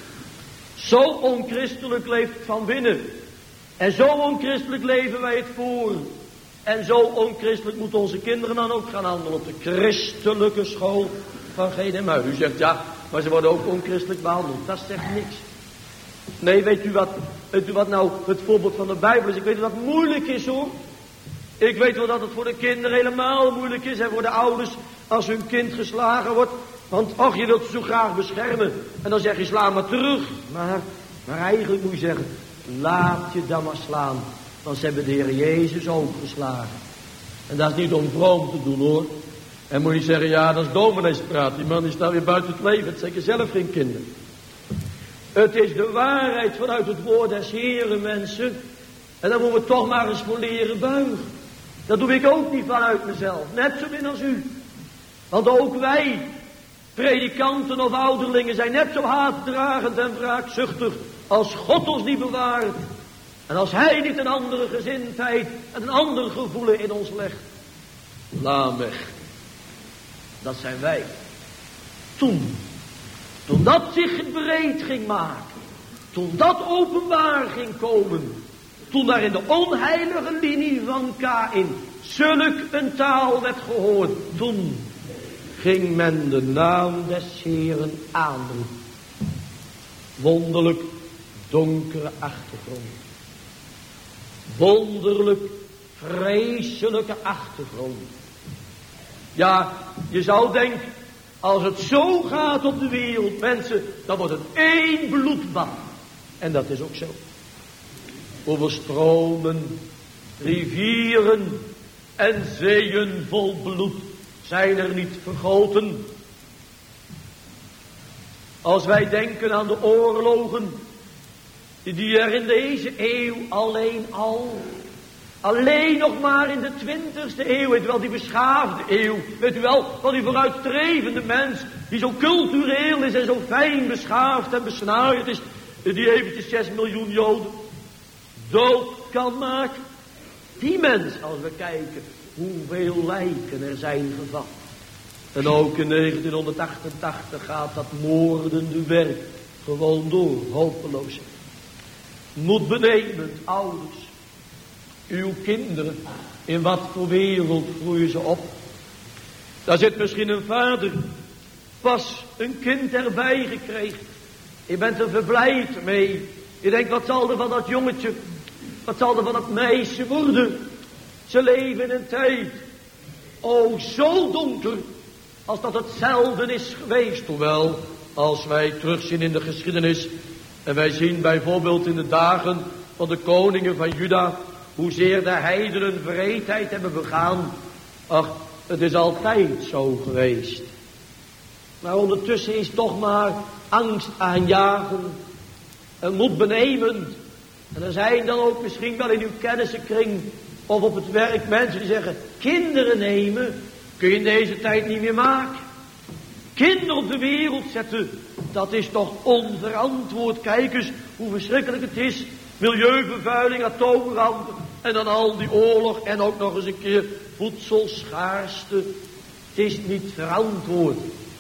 Zo onchristelijk leeft het van binnen. En zo onchristelijk leven wij het voor. En zo onchristelijk moeten onze kinderen dan ook gaan handelen op de christelijke school van GDMU. U zegt ja, maar ze worden ook onchristelijk behandeld. Dat zegt niks. Nee, weet u wat nou het voorbeeld van de Bijbel is? Ik weet dat het moeilijk is hoor. Ik weet wel dat het voor de kinderen helemaal moeilijk is en voor de ouders als hun kind geslagen wordt. Want och, je wilt ze zo graag beschermen. En dan zeg je sla maar terug. Maar eigenlijk moet je zeggen, laat je dan maar slaan. Want ze hebben de Heer Jezus ook geslagen. En dat is niet om vroom te doen hoor. En moet je zeggen, ja dat is domineespraat. Die man is daar weer buiten het leven. Het zeker zelf geen kinderen. Het is de waarheid vanuit het woord des Heeren mensen. En dan moeten we toch maar eens voor leren buigen. Dat doe ik ook niet vanuit mezelf. Net zo min als u. Want ook wij, predikanten of ouderlingen, zijn net zo haatdragend en wraakzuchtig als God ons niet bewaart. En als Hij niet een andere gezindheid en een ander gevoel in ons legt. Lamech. Dat zijn wij. Toen dat zich breed ging maken. Toen dat openbaar ging komen. Toen daar in de onheilige linie van Kaïn zulk een taal werd gehoord. Toen ging men de naam des Heeren aanroepen. Wonderlijk donkere achtergrond. Wonderlijk vreselijke achtergrond. Ja, je zou denken, als het zo gaat op de wereld, mensen, dan wordt het één bloedbad. En dat is ook zo. Hoeveel stromen, rivieren en zeeën vol bloed zijn er niet vergoten. Als wij denken aan de oorlogen die er in deze eeuw alleen nog maar in de 20e eeuw, weet u wel, die beschaafde eeuw, weet u wel, van die vooruitstrevende mens, die zo cultureel is en zo fijn beschaafd en besnaard is, die eventjes 6 miljoen Joden dood kan maken. Die mens, als we kijken hoeveel lijken er zijn gevat. En ook in 1988 gaat dat moordende werk gewoon door, hopeloos. Moet benemend, ouders, uw kinderen, in wat voor wereld groeien ze op? Daar zit misschien een vader, pas een kind erbij gekregen. Je bent er verblijd mee. Je denkt, wat zal er van dat jongetje, wat zal er van dat meisje worden? Ze leven in een tijd, oh zo donker, als dat hetzelfde is geweest. Hoewel, als wij terugzien in de geschiedenis, en wij zien bijvoorbeeld in de dagen van de koningen van Juda, hoezeer de heidenen wreedheid hebben begaan. Ach, het is altijd zo geweest. Maar ondertussen is toch maar angst aanjagen en moed benemend. En er zijn dan ook misschien wel in uw kennissenkring of op het werk mensen die zeggen, kinderen nemen kun je in deze tijd niet meer maken. Kinderen op de wereld zetten, dat is toch onverantwoord. Kijk eens hoe verschrikkelijk het is. Milieuvervuiling, atoomrampen. En dan al die oorlog en ook nog eens een keer voedselschaarste. Het is niet verantwoord.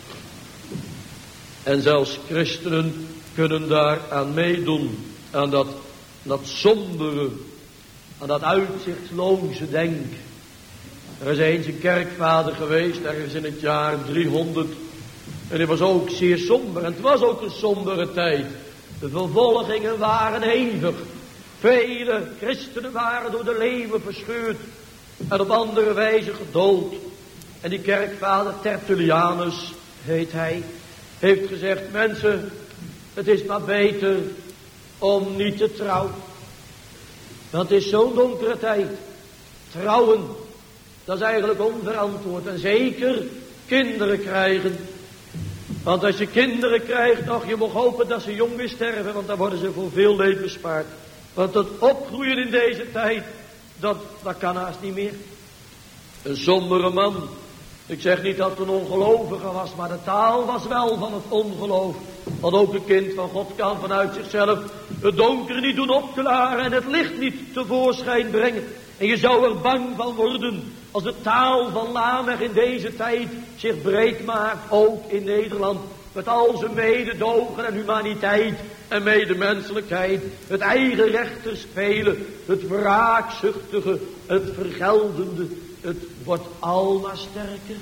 En zelfs christenen kunnen daar aan meedoen. Aan dat sombere, aan dat uitzichtloze denken. Er is eens een kerkvader geweest, ergens in het jaar 300. En die was ook zeer somber. En het was ook een sombere tijd. De vervolgingen waren hevig. Vele christenen waren door de leeuwen verscheurd. En op andere wijze gedood. En die kerkvader Tertullianus, heet hij, heeft gezegd: mensen, het is maar beter om niet te trouwen. Want het is zo'n donkere tijd. Trouwen, dat is eigenlijk onverantwoord. En zeker kinderen krijgen. Want als je kinderen krijgt, je mag hopen dat ze jong weer sterven. Want dan worden ze voor veel leed bespaard. Want het opgroeien in deze tijd, dat kan haast niet meer. Een sombere man. Ik zeg niet dat het een ongelovige was, maar de taal was wel van het ongeloof. Want ook een kind van God kan vanuit zichzelf het donker niet doen opklaren en het licht niet tevoorschijn brengen. En je zou er bang van worden als de taal van Lamech in deze tijd zich breed maakt, ook in Nederland. Met al zijn mededogen en humaniteit en medemenselijkheid. Het eigen rechter spelen, het wraakzuchtige, het vergeldende. Het wordt almaar sterker.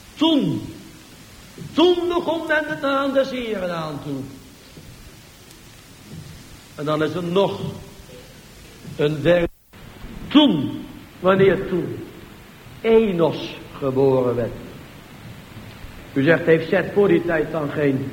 Toen begon men de naam des Heeren aan toe. En dan is er nog een derde. Wanneer toen Enos geboren werd. U zegt, heeft Zet voor die tijd dan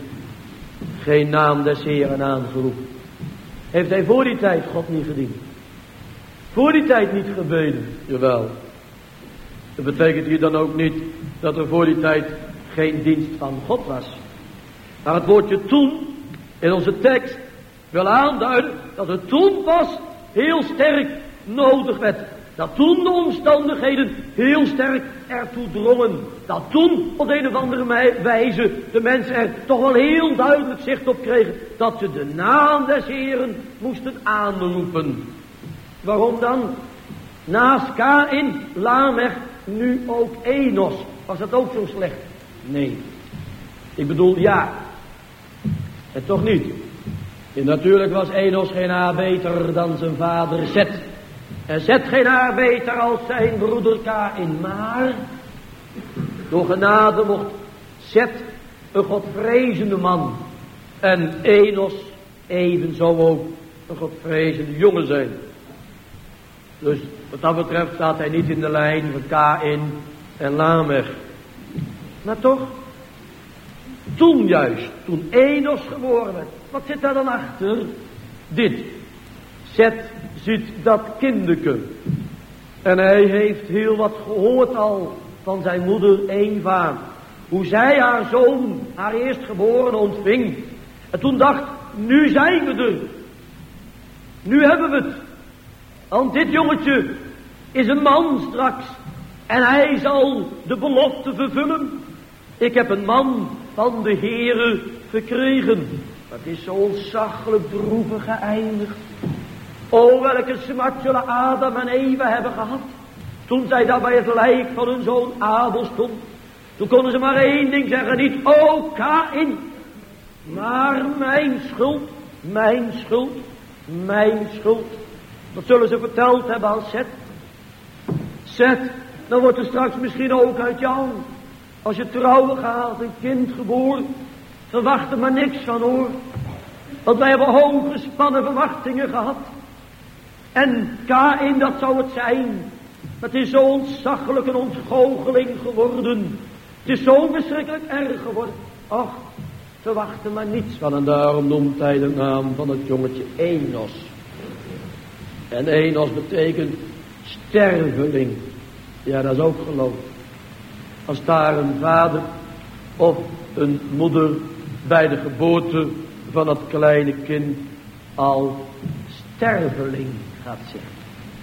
geen naam des Heeren aangeroepen? Heeft hij voor die tijd God niet gediend? Voor die tijd niet gebeden? Jawel. Dat betekent hier dan ook niet dat er voor die tijd geen dienst van God was. Maar het woordje toen in onze tekst wil aanduiden dat het toen pas heel sterk nodig werd. Dat toen de omstandigheden heel sterk ertoe drongen. Dat toen op een of andere wijze de mensen er toch wel heel duidelijk zicht op kregen dat ze de naam des Heeren moesten aanroepen. Waarom dan? Naast Kain, Lamech, nu ook Enos. Was dat ook zo slecht? Nee. Ik bedoel ja. En toch niet. En natuurlijk was Enos geen haar beter dan zijn vader Zet. En Zet geen haar beter als zijn broeder Kain. Maar door genade mocht Zet een godvrezende man. En Enos evenzo ook een godvrezende jongen zijn. Dus wat dat betreft staat hij niet in de lijn van Kain en Lamech. Maar toch, toen juist, toen Enos geboren werd, wat zit daar dan achter? Dit. Zet ziet dat kinderke. En hij heeft heel wat gehoord al van zijn moeder Eva. Hoe zij haar zoon, haar eerstgeboren, ontving. En toen dacht, nu zijn we er. Nu hebben we het. Want dit jongetje is een man straks. En hij zal de belofte vervullen. Ik heb een man van de Heere gekregen. Het is zo ontzaglijk droevig geëindigd. O, welke smart zullen Adam en Eva hebben gehad. Toen zij daar bij het lijk van hun zoon Abel stond. Toen konden ze maar één ding zeggen. Niet, o Kain. Maar mijn schuld. Mijn schuld. Mijn schuld. Dat zullen ze verteld hebben aan Zet. Zet, dan wordt er straks misschien ook uit jou, als je trouwen gaat, een kind geboren. Verwacht er maar niks van hoor. Want wij hebben hoge gespannen verwachtingen gehad. En Kain, dat zou het zijn. Het is zo ontzaglijk een ontgoocheling geworden. Het is zo verschrikkelijk erg geworden. Och, verwacht er maar niets van. En daarom noemt hij de naam van het jongetje Enos. En Enos betekent sterveling. Ja, dat is ook geloof. Als daar een vader of een moeder bij de geboorte van het kleine kind al sterveling gaat zeggen.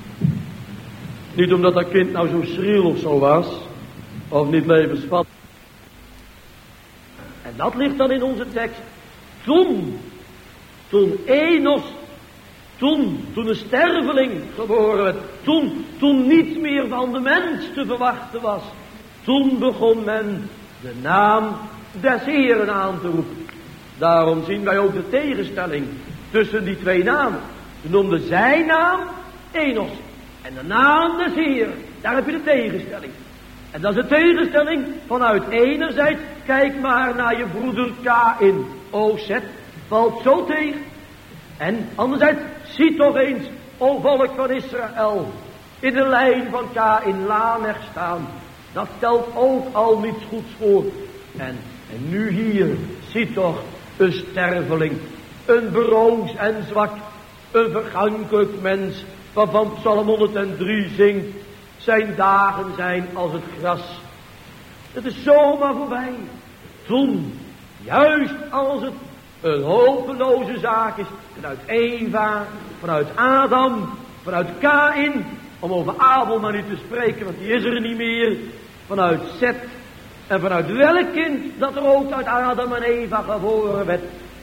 Niet omdat dat kind nou zo schriel of zo was, of niet levensvatbaar. En dat ligt dan in onze tekst. Toen Enos Toen een sterveling geboren werd. Toen niets meer van de mens te verwachten was. Toen begon men de naam des Heeren aan te roepen. Daarom zien wij ook de tegenstelling tussen die twee namen. Ze noemden zijn naam Enos. En de naam des Heeren. Daar heb je de tegenstelling. En dat is de tegenstelling vanuit enerzijds. Kijk maar naar je broeder Kaïn. O Zet, valt zo tegen. En anderzijds, zie toch eens, o volk van Israël, in de lijn van Kaïn Lamech staan. Dat stelt ook al niets goeds voor. En nu hier, zie toch, een sterveling, een broos en zwak, een vergankelijk mens, waarvan Psalm 103 zingt, zijn dagen zijn als het gras. Het is zomaar voorbij. Toen, juist als het een hopeloze zaak is, vanuit Eva, vanuit Adam, vanuit Kaïn, om over Abel maar niet te spreken, want die is er niet meer, vanuit Zet, en vanuit welk kind dat er ook uit Adam en Eva geboren werd.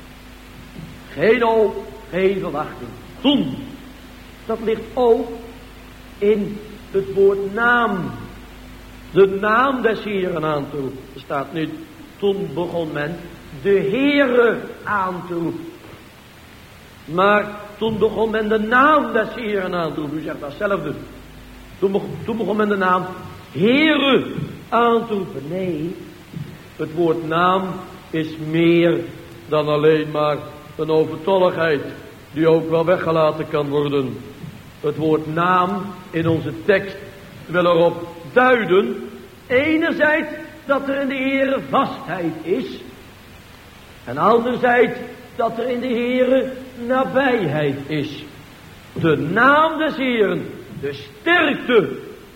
Geen hoop, geen verwachting. Toen, dat ligt ook in het woord naam. De naam des Heeren aan te roepen. Er staat niet, toen begon men de Heere aan te roepen. Maar toen begon men de naam des Heeren aan te roepen. U zegt datzelfde. Toen begon men de naam Heere aan te roepen. Nee, het woord naam is meer dan alleen maar een overtolligheid die ook wel weggelaten kan worden. Het woord naam in onze tekst wil erop duiden, enerzijds dat er in de Heere vastheid is, en anderzijds dat er in de Heere nabijheid is. De naam des Heeren, de sterkte,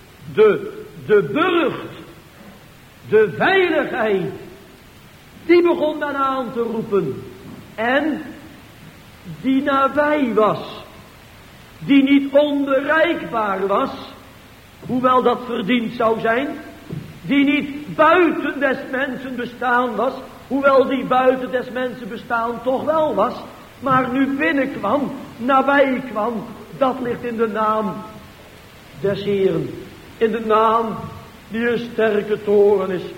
de burcht, de veiligheid, die begon men aan te roepen. En die nabij was, die niet onbereikbaar was, hoewel dat verdiend zou zijn, die niet buiten des mensen bestaan was, hoewel die buiten des mensen bestaan toch wel was, maar nu binnenkwam, nabij kwam, dat ligt in de naam des Heeren, in de naam die een sterke toren is,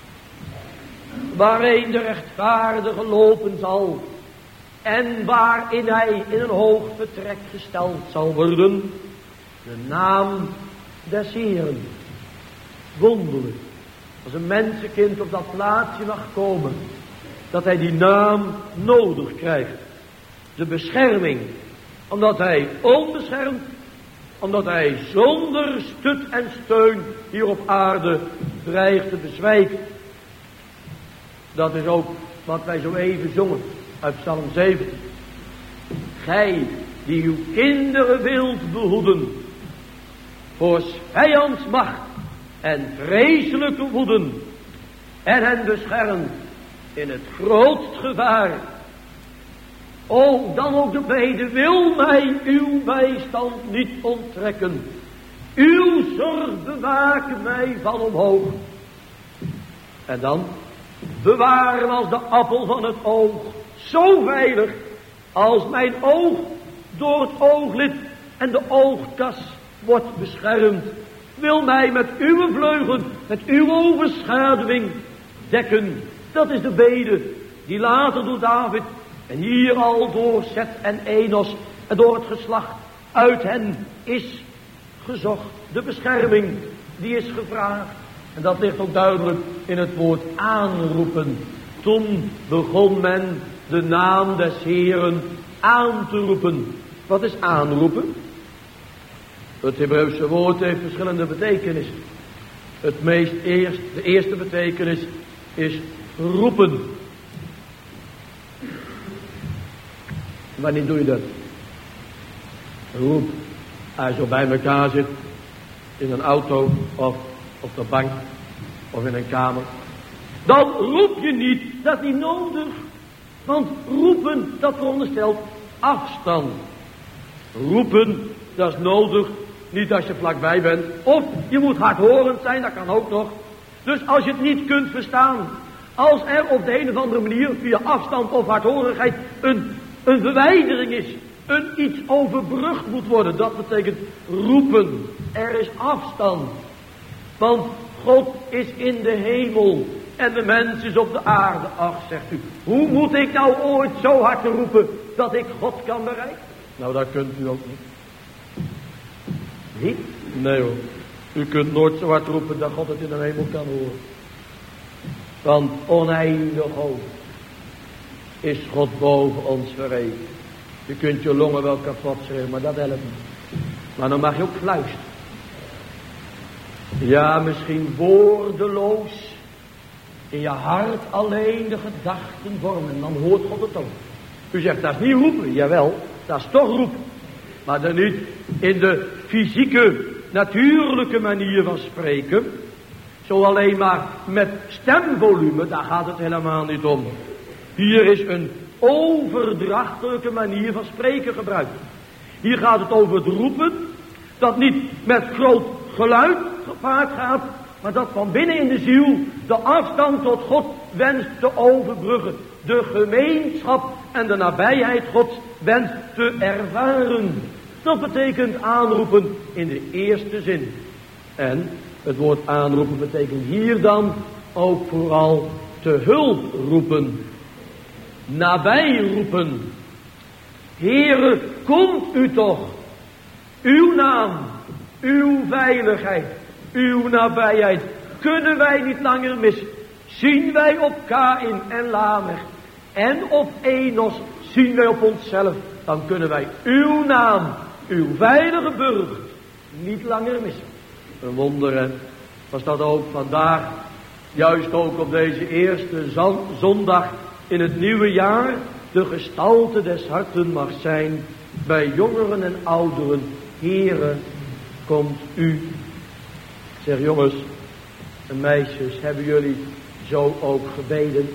waarheen de rechtvaardige lopen zal, en waarin hij in een hoog vertrek gesteld zal worden, de naam des Heeren. Wonderlijk, als een mensenkind op dat plaatsje mag komen, dat hij die naam nodig krijgt. De bescherming, omdat hij onbeschermd, omdat hij zonder stut en steun hier op aarde dreigt te bezwijken. Dat is ook wat wij zo even zongen uit Psalm 17. Gij die uw kinderen wilt behoeden voor vijands macht en vreselijke woeden en hen beschermt in het grootst gevaar. O, dan ook de bede, wil mij uw bijstand niet onttrekken. Uw zorg bewaakt mij van omhoog. En dan bewaren als de appel van het oog, zo veilig als mijn oog door het ooglid en de oogkas wordt beschermd. Wil mij met uw vleugelen, met uw overschaduwing dekken. Dat is de bede die later door David en hier al door Zet en Enos en door het geslacht uit hen is gezocht. De bescherming die is gevraagd. En dat ligt ook duidelijk in het woord aanroepen. Toen begon men de naam des Heeren aan te roepen. Wat is aanroepen? Het Hebreeuwse woord heeft verschillende betekenissen. De eerste betekenis is roepen. Wanneer doe je dat? Roep. Als je zo bij elkaar zit, in een auto of op de bank of in een kamer, dan roep je niet, dat is niet nodig. Want roepen, dat veronderstelt afstand. Roepen, dat is nodig, niet als je vlakbij bent. Of je moet hardhorend zijn, dat kan ook nog. Dus als je het niet kunt verstaan, als er op de een of andere manier via afstand of hardhorigheid een verwijdering is een iets overbrugd moet worden. Dat betekent roepen. Er is afstand. Want God is in de hemel en de mens is op de aarde. Ach, zegt u, hoe moet ik nou ooit zo hard roepen dat ik God kan bereiken? Nou, dat kunt u ook niet. Niet? Nee hoor. U kunt nooit zo hard roepen dat God het in de hemel kan horen. Want oneindig hoog is God boven ons verheven. Je kunt je longen wel kapot schreeuwen, maar dat helpt niet. Maar dan mag je ook fluisteren. Ja, misschien woordeloos in je hart alleen de gedachten vormen. Dan hoort God het ook. U zegt, dat is niet roepen. Jawel, dat is toch roepen. Maar dan niet in de fysieke, natuurlijke manier van spreken. Zo alleen maar met stemvolume, daar gaat het helemaal niet om. Hier is een overdrachtelijke manier van spreken gebruikt. Hier gaat het over het roepen, dat niet met groot geluid gepaard gaat, maar dat van binnen in de ziel de afstand tot God wenst te overbruggen. De gemeenschap en de nabijheid Gods wenst te ervaren. Dat betekent aanroepen in de eerste zin. En het woord aanroepen betekent hier dan ook vooral te hulp roepen. Nabij roepen. Heere, komt u toch. Uw naam, uw veiligheid, uw nabijheid kunnen wij niet langer missen. Zien wij op Kaïn en Lamech en op Enos, zien wij op onszelf, dan kunnen wij uw naam, uw veilige burcht niet langer missen. Een wonder, hè? Was dat ook vandaag, juist ook op deze eerste zondag in het nieuwe jaar, de gestalte des harten mag zijn bij jongeren en ouderen. Heere, komt u. Zeg jongens en meisjes, hebben jullie zo ook gebeden?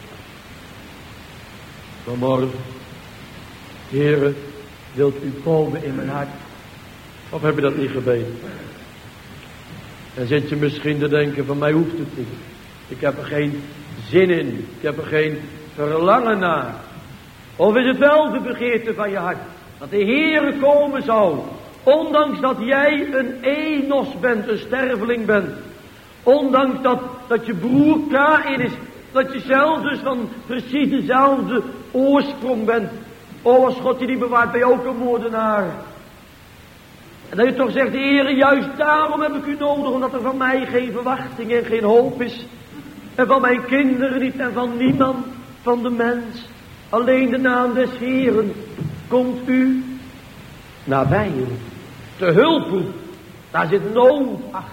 Vanmorgen, Heere, wilt u komen in mijn hart? Of heb je dat niet gebeden? Dan zit je misschien te denken, van mij hoeft het niet. Ik heb er geen zin in. Ik heb er geen verlangen naar. Of is het wel de begeerte van je hart? Dat de Heere komen zou. Ondanks dat jij een Enos bent, een sterveling bent. Ondanks dat je broer Kaïn is. Dat je zelf dus van precies dezelfde oorsprong bent. O, als God je die bewaart, ben je ook een moordenaar. En dat je toch zegt, Heere, juist daarom heb ik u nodig. Omdat er van mij geen verwachting en geen hoop is. En van mijn kinderen niet en van niemand, van de mens. Alleen de naam des Heeren komt u nabij u. Te hulp. Daar zit nood achter.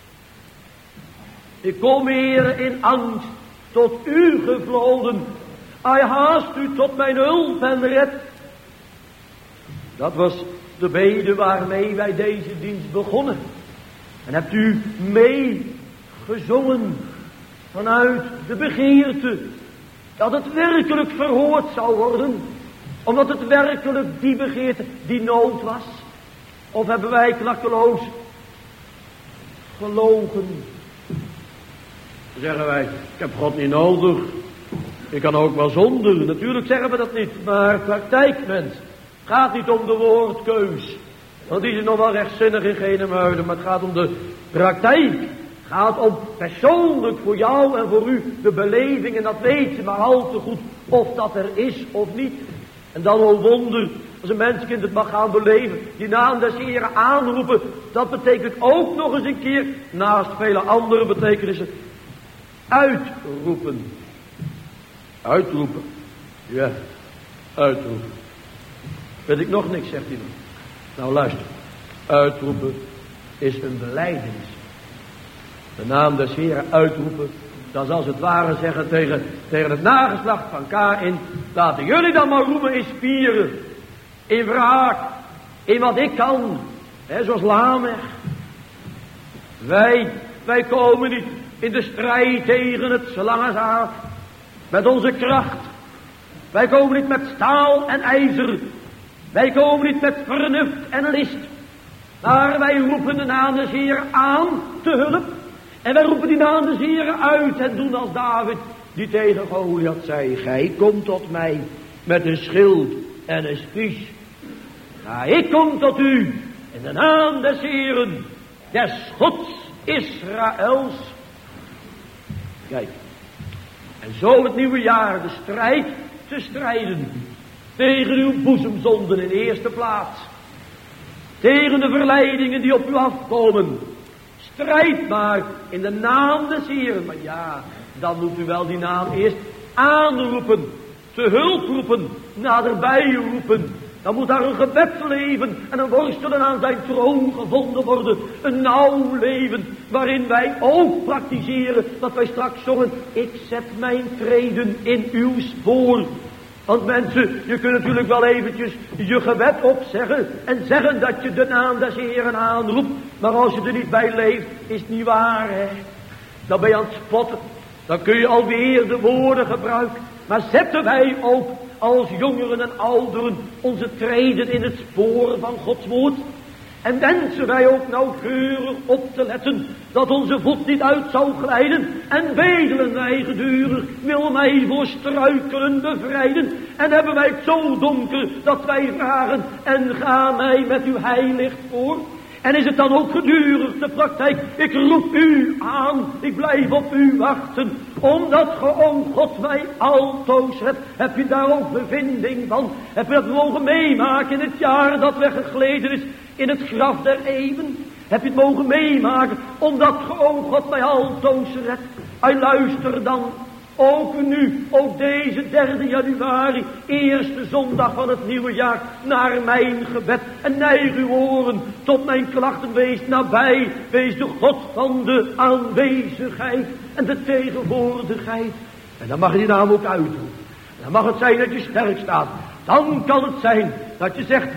Ik kom, Heere, in angst tot u gevloden. Hij haast u tot mijn hulp en red. Dat was de bede waarmee wij deze dienst begonnen. En hebt u meegezongen vanuit de begeerte dat het werkelijk verhoord zou worden. Omdat het werkelijk die begeerte, die nood was. Of hebben wij klakkeloos gelogen? Dan zeggen wij, ik heb God niet nodig. Ik kan ook wel zonder. Natuurlijk zeggen we dat niet. Maar praktijkmens. Het gaat niet om de woordkeus. Want die is nog wel rechtzinnig in Genemuiden. Maar het gaat om de praktijk. Het gaat om persoonlijk voor jou en voor u de beleving. En dat weet je maar al te goed. Of dat er is of niet. En dan o wonder. Als een menskind het mag gaan beleven. Die naam des Heren aanroepen. Dat betekent ook nog eens een keer. Naast vele andere betekenissen. Uitroepen. Uitroepen. Ja. Uitroepen. Weet ik nog niks, zegt hij nog. Nou luister. Uitroepen is een belijdenis. De naam des Heren uitroepen. Dat is als het ware zeggen tegen het nageslacht van Kaïn. Laten jullie dan maar roepen in spieren. In wraak. In wat ik kan. Zoals Lamech. Wij komen niet in de strijd tegen het slangenzaad. Met onze kracht. Wij komen niet met staal en ijzer. Wij komen niet met vernuft en list. Maar wij roepen de naam des Heren aan te hulp. En wij roepen die naam des Heren uit en doen als David die tegen Goliath zei. Gij komt tot mij met een schild en een spies. Ja, ik kom tot u in de naam des Heeren, des Gods Israëls. Kijk, en zo het nieuwe jaar de strijd te strijden tegen uw boezemzonden in eerste plaats. Tegen de verleidingen die op u afkomen. Strijd maar in de naam des Heeren. Maar ja, dan moet u wel die naam eerst aanroepen. Te hulp roepen. Naderbij roepen. Dan moet daar een gebedleven en een worstelen aan zijn troon gevonden worden. Een nauw leven waarin wij ook praktiseren wat wij straks zongen. Ik zet mijn treden in uw spoor. Want mensen, je kunt natuurlijk wel eventjes je gebed opzeggen en zeggen dat je de naam des Heeren aanroept. Maar als je er niet bij leeft, is het niet waar, hè. Dan ben je aan het spotten. Dan kun je alweer de woorden gebruiken. Maar zetten wij ook als jongeren en ouderen onze treden in het spoor van Gods woord? En wensen wij ook nauwkeurig op te letten dat onze voet niet uit zou glijden. En bedelen wij gedurig, wil mij voor struikelen bevrijden. En hebben wij het zo donker dat wij vragen, en ga mij met uw heilicht voor. En is het dan ook gedurig de praktijk, ik roep u aan, ik blijf op u wachten, omdat ge, o God, mij altoos hebt. Heb je daar ook bevinding van? Heb je dat mogen meemaken in het jaar dat weggegleden is in het graf der eeuwen? Heb je het mogen meemaken, omdat ge, o God, mij altoos redt? Luister dan ook nu, ook deze 3 januari, eerste zondag van het nieuwe jaar, naar mijn gebed. En neig uw oren tot mijn klachten, wees nabij. Wees de God van de aanwezigheid en de tegenwoordigheid. En dan mag je die naam ook uitroepen. Dan mag het zijn dat je sterk staat. Dan kan het zijn dat je zegt,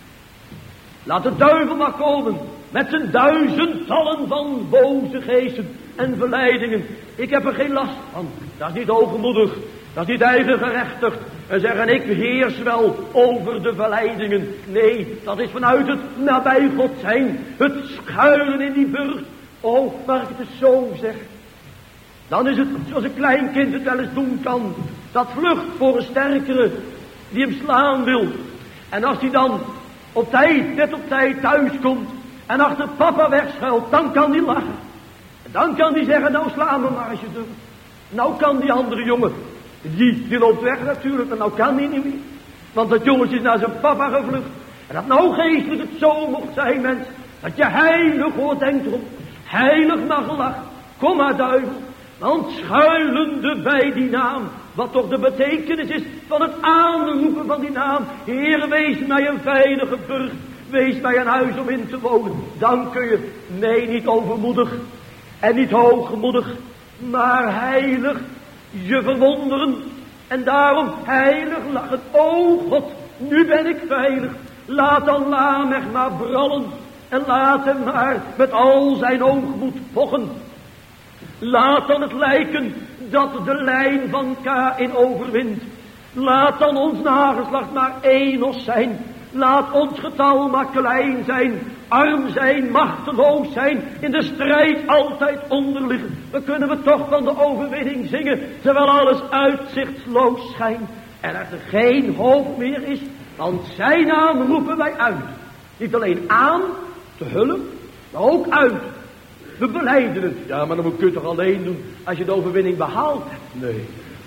laat de duivel maar komen met zijn duizendtallen van boze geesten en verleidingen. Ik heb er geen last van. Dat is niet hoogmoedig. Dat is niet eigengerechtigd. En zeggen, ik heers wel over de verleidingen. Nee, dat is vanuit het nabij God zijn. Het schuilen in die burcht. Oh, maar ik het zo zeg. Dan is het zoals een klein kind het wel eens doen kan. Dat vlucht voor een sterkere die hem slaan wil. En als hij dan op tijd, net op tijd thuis komt en achter papa wegschuilt, dan kan hij lachen. En dan kan hij zeggen, nou sla me maar als je durft. Nou kan die andere jongen, die loopt weg natuurlijk, maar nou kan hij niet meer. Want dat jongetje is naar zijn papa gevlucht. En dat nou geestelijk het zo mocht zijn, mens, dat je heilig hoort, denkt erom. Heilig mag lachen. Kom maar, duivel. Want schuilende bij die naam, wat toch de betekenis is van het aanroepen van die naam. Heer, wees mij een veilige burcht. Wees mij een huis om in te wonen. Dan kun je, nee, niet overmoedig en niet hoogmoedig, maar heilig je verwonderen. En daarom heilig lachen. O God, nu ben ik veilig. Laat dan Lamech maar brallen. En laat hem maar met al zijn hoogmoed pochen. Laat dan het lijken dat de lijn van Kaïn overwint. Laat dan ons nageslacht maar Enos zijn. Laat ons getal maar klein zijn, arm zijn, machteloos zijn, in de strijd altijd onderliggen. Dan kunnen we toch van de overwinning zingen, terwijl alles uitzichtsloos schijnt. En er geen hoop meer is, want zijn naam roepen wij uit. Niet alleen aan, te hulp, maar ook uit. We belijden het. Ja, maar dan moet je het toch alleen doen als je de overwinning behaald hebt? Nee.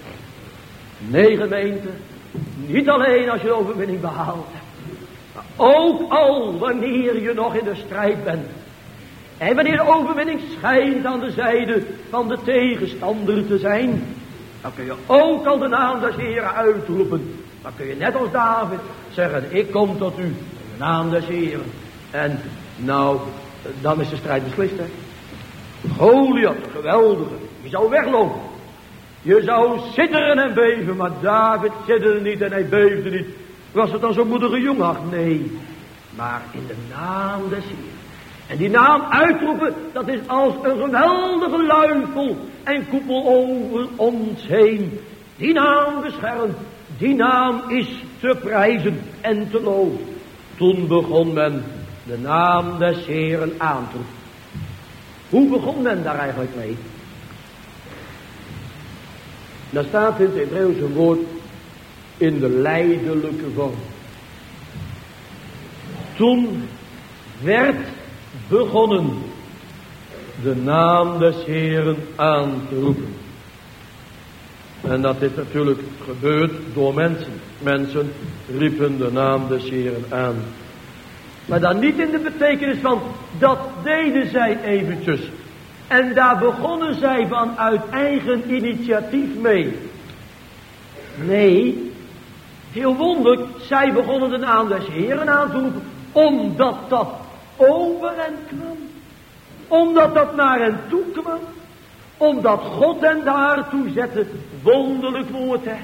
Nee, gemeente. Niet alleen als je de overwinning behaald hebt. Maar ook al wanneer je nog in de strijd bent. En wanneer de overwinning schijnt aan de zijde van de tegenstander te zijn. Dan kun je ook al de naam des Heren uitroepen. Dan kun je net als David zeggen, ik kom tot u in de naam des Heren. En nou, dan is de strijd beslist, hè. Goliath, geweldige. Je zou weglopen. Je zou sidderen en beven, maar David sidderde niet en hij beefde niet. Was het dan zo'n moedige jongen? Ach, nee. Maar in de naam des Heeren. En die naam uitroepen, dat is als een geweldige luifel en koepel over ons heen. Die naam beschermt, die naam is te prijzen en te loven. Toen begon men de naam des Heeren aan te roepen. Hoe begon men daar eigenlijk mee? Daar staat in het Hebreeuwse woord in de lijdelijke vorm. toen werd begonnen de naam des Heeren aan te roepen. En dat dit natuurlijk gebeurt door mensen. Mensen riepen de naam des Heeren aan. Maar dan niet in de betekenis van, dat deden zij eventjes. En daar begonnen zij vanuit eigen initiatief mee. Nee, heel wonderlijk, zij begonnen de naam des Heeren aan te roepen, omdat dat over hen kwam. Omdat dat naar hen toe kwam. Omdat God hen daartoe zette. Wonderlijk woord, hè.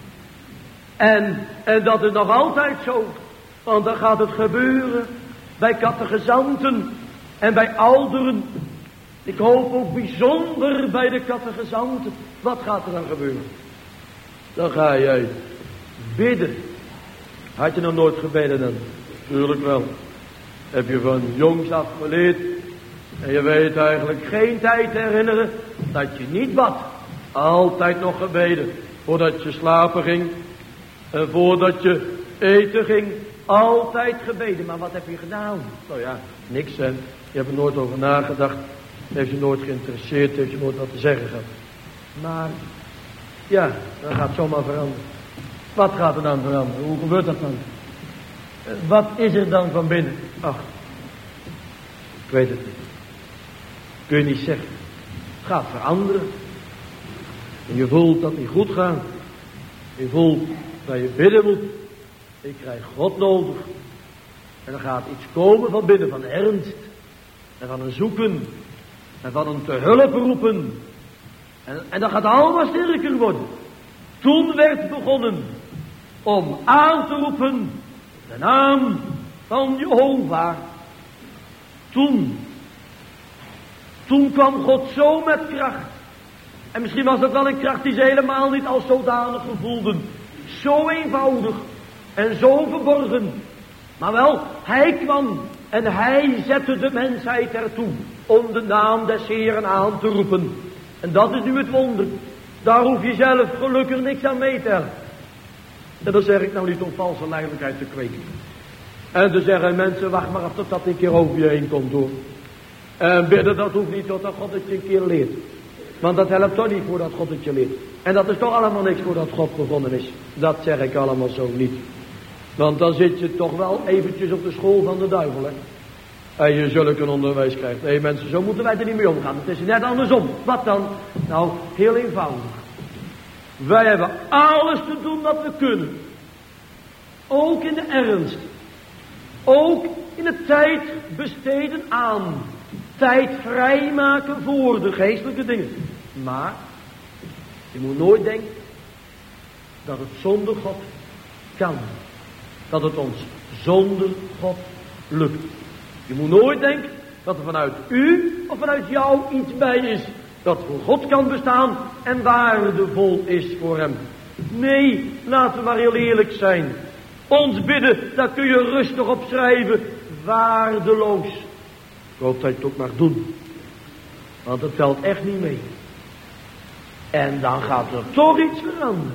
En dat is nog altijd zo. Want dan gaat het gebeuren bij catechizanten en bij ouderen. Ik hoop ook bijzonder bij de catechizanten. Wat gaat er dan gebeuren? Dan ga jij bidden. Had je nog nooit gebeden dan? Tuurlijk wel. Heb je van jongs af geleerd. En je weet eigenlijk geen tijd te herinneren dat je niet bad. Altijd nog gebeden. Voordat je slapen ging. En voordat je eten ging. Altijd gebeden. Maar wat heb je gedaan? Nou ja, niks hè. Je hebt er nooit over nagedacht. Heeft je nooit geïnteresseerd. Heeft je nooit wat te zeggen gehad. Maar ja, dan gaat het zomaar veranderen. Wat gaat er dan veranderen? Hoe gebeurt dat dan? Wat is er dan van binnen? Ach, ik weet het niet. Kun je niet zeggen. Het gaat veranderen. En je voelt dat het niet goed gaat. Je voelt dat je bidden moet. Ik krijg God nodig. En er gaat iets komen van binnen, van ernst. En van een zoeken. En van een te hulp roepen. En dat gaat allemaal sterker worden. Toen werd begonnen om aan te roepen de naam van Jehovah. Toen kwam God zo met kracht. En misschien was het wel een kracht die ze helemaal niet als zodanig gevoelden. Zo eenvoudig en zo verborgen. Maar wel, hij kwam en hij zette de mensheid ertoe om de naam des Heeren aan te roepen. En dat is nu het wonder. Daar hoef je zelf gelukkig niks aan mee te helpen. En dat zeg ik nou niet om valse lijdelijkheid te kweken. En te zeggen, mensen, wacht maar af tot dat een keer over je heen komt hoor. En bidden, dat hoeft niet totdat God het je een keer leert. Want dat helpt toch niet voordat God het je leert. En dat is toch allemaal niks voordat God begonnen is. Dat zeg ik allemaal zo niet. Want dan zit je toch wel eventjes op de school van de duivel, hè. En je zulke onderwijs krijgt. Nee mensen, zo moeten wij er niet mee omgaan. Het is net andersom. Wat dan? Nou, heel eenvoudig. Wij hebben alles te doen wat we kunnen. Ook in de ernst. Ook in de tijd besteden aan. Tijd vrijmaken voor de geestelijke dingen. Maar, je moet nooit denken dat het zonder God kan. Dat het ons zonder God lukt. Je moet nooit denken dat er vanuit u of vanuit jou iets bij is dat voor God kan bestaan en waardevol is voor hem. Nee, laten we maar heel eerlijk zijn. Ons bidden, daar kun je rustig op schrijven, waardeloos. Ik hoop dat je het ook maar doen. Want het telt echt niet mee. En dan gaat er toch iets veranderen.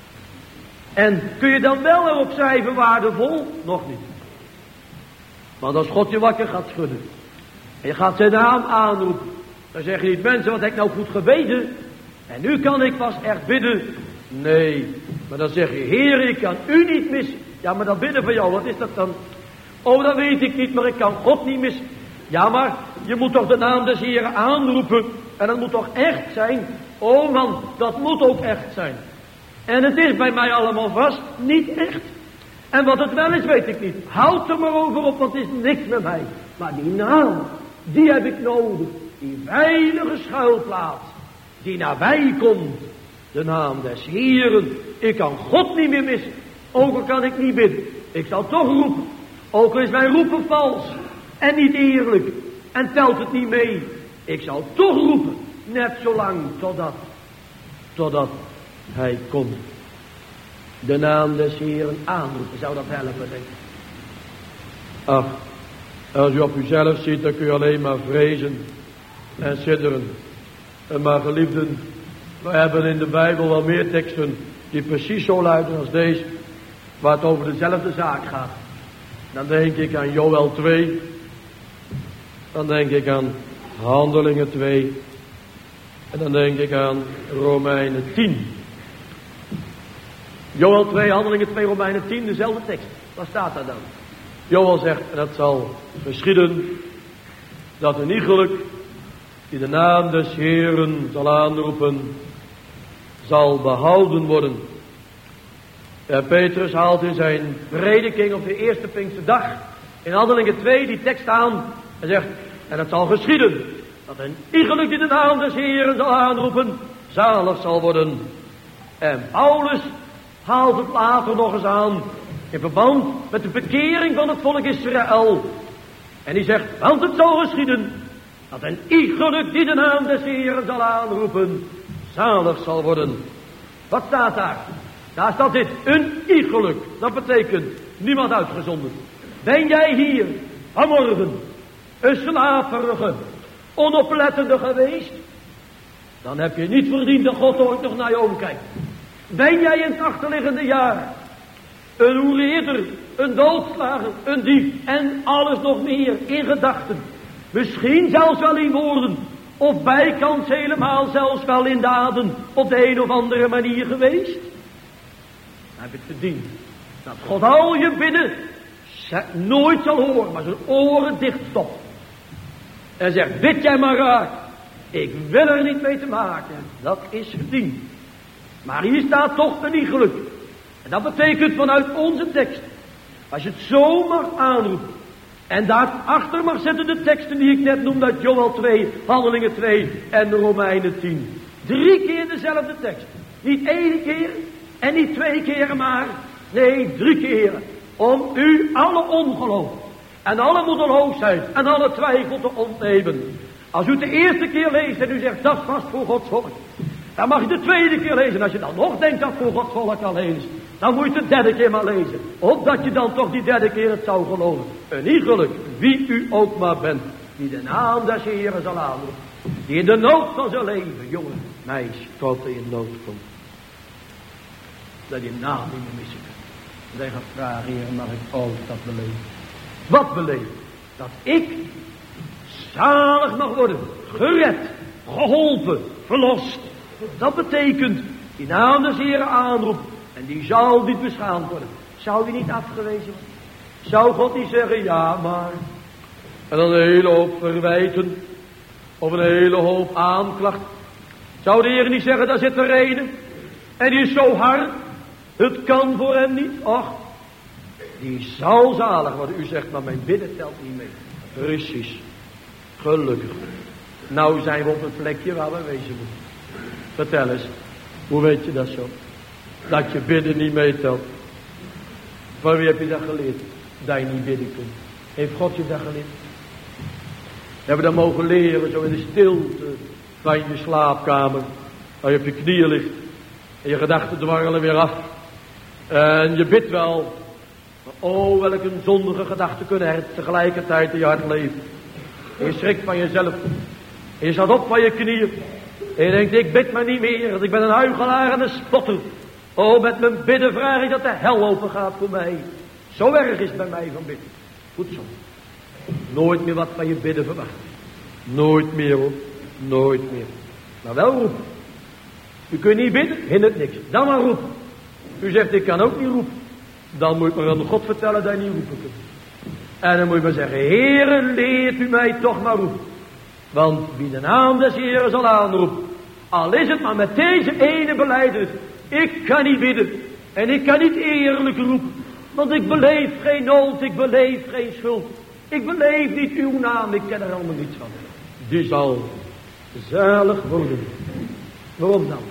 En kun je dan wel erop schrijven waardevol? Nog niet. Want als God je wakker gaat schudden. En je gaat zijn naam aanroepen. Dan zeg je niet, mensen, wat heb ik nou goed gebeden. En nu kan ik pas echt bidden. Nee, maar dan zeg je, Heer, ik kan u niet missen. Ja, maar dat bidden van jou, wat is dat dan? Oh, dat weet ik niet, maar ik kan God niet missen. Ja, maar je moet toch de naam des Heren aanroepen. En dat moet toch echt zijn? Oh man, dat moet ook echt zijn. En het is bij mij allemaal vast niet echt. En wat het wel is, weet ik niet. Houd er maar over op, want het is niks met mij. Maar die naam, die heb ik nodig. Die veilige schuilplaats, die nabij komt. De naam des Heeren. Ik kan God niet meer missen. Ook al kan ik niet bidden. Ik zal toch roepen. Ook al is mijn roepen vals. En niet eerlijk. En telt het niet mee. Ik zal toch roepen. Net zolang totdat hij komt. De naam des Heeren aanroepen. Zou dat helpen, denk ik? Ach, als u op uzelf ziet, dan kun je alleen maar vrezen en sidderen. Maar geliefden, we hebben in de Bijbel wel meer teksten die precies zo luiden als deze, waar het over dezelfde zaak gaat. Dan denk ik aan Joël 2. Dan denk ik aan Handelingen 2. En dan denk ik aan Romeinen 10. Joël 2, Handelingen 2, Romeinen 10, dezelfde tekst. Wat staat daar dan? Joël zegt, en het zal geschieden, dat een iegelijk die de naam des Heeren zal aanroepen, zal behouden worden. Petrus haalt in zijn prediking op de eerste Pinksterdag in Handelingen 2 die tekst aan en zegt, en het zal geschieden, dat een iegelijk die de naam des Heeren zal aanroepen, zalig zal worden. En Paulus haalt het later nog eens aan in verband met de bekering van het volk Israël. En die zegt, want het zal geschieden, dat een iegelijk die de naam des Heeren zal aanroepen, zalig zal worden. Wat staat daar? Daar staat dit, een iegelijk. Dat betekent niemand uitgezonden. Ben jij hier vanmorgen een slaperige, onoplettende geweest? Dan heb je niet verdiend dat God ooit nog naar je omkijkt. Ben jij in het achterliggende jaar een hoereerder, een doodslager, een dief en alles nog meer in gedachten? Misschien zelfs wel in woorden of bijkans helemaal zelfs wel in daden op de een of andere manier geweest? Dan heb je het verdiend dat God al je bidden nooit zal horen, maar zijn oren dicht stopt. En zegt, bid jij maar raak, ik wil er niet mee te maken. Dat is verdiend. Maar hier staat toch een iegelijk. En dat betekent vanuit onze tekst, als je het zo mag aanroepen, en daarachter mag zetten de teksten die ik net noemde uit Joël 2, Handelingen 2 en de Romeinen 10. 3 keer dezelfde tekst. Niet 1 keer en niet 2 keren maar. Nee, 3 keren. Om u alle ongeloof en alle moedeloosheid en alle twijfel te ontnemen. Als u het de eerste keer leest en u zegt dat vast voor Gods volk, dan mag je de tweede keer lezen. En als je dan nog denkt dat voor Gods volk alleen is, dan moet je het de 3e keer maar lezen. Opdat je dan toch die 3e keer het zou geloven. Een iegelijk, wie u ook maar bent, die de naam des Heeren zal aanroepen. Die in de nood van zijn leven, jongen, meisje, tot hij in nood komt. Dat je naam niet meer missen kunt. Dan gaat vragen, Heer, mag ik ook dat beleven? Wat beleven? Dat ik zalig mag worden, gered, geholpen, verlost. Dat betekent, die naam des Heeren aanroepen. En die zal niet beschaamd worden. Zou die niet afgewezen worden? Zou God niet zeggen, ja maar. En dan een hele hoop verwijten. Of een hele hoop aanklachten. Zou de Heer niet zeggen, daar zit de reden. En die is zo hard. Het kan voor hem niet. Och, die zal zalig worden. U zegt, maar mijn bidden telt niet mee. Precies. Gelukkig. Nou zijn we op het plekje waar we wezen moeten. Vertel eens, hoe weet je dat zo? Dat je bidden niet meetelt. Van wie heb je dat geleerd? Dat je niet bidden kunt. Heeft God je dat geleerd? We hebben dat mogen leren, zo in de stilte van je slaapkamer. Waar je op je knieën ligt. En je gedachten dwarrelen weer af. En je bidt wel. Maar oh, welk een zondige gedachte kunnen er tegelijkertijd in je hart leven. En je schrikt van jezelf. En je staat op van je knieën. En je denkt, ik bid maar niet meer, want ik ben een huichelaar en een spotter. Oh, met mijn bidden vraag ik dat de hel open gaat voor mij. Zo erg is het bij mij van bidden. Goed zo. Nooit meer wat van je bidden verwachten. Nooit meer hoor. Nooit meer. Maar wel roepen. U kunt niet bidden, hindert niks. Dan maar roepen. U zegt, ik kan ook niet roepen. Dan moet je maar aan God vertellen dat je niet roepen kunt. En dan moet je maar zeggen, Heere, leert u mij toch maar roepen. Want wie de naam des Heeren zal aanroepen, al is het maar met deze ene belijdenis, ik kan niet bidden en ik kan niet eerlijk roepen, want ik beleef geen nood, ik beleef geen schuld, ik beleef niet uw naam, ik ken er allemaal niets van. Die zal zalig worden. Waarom dan?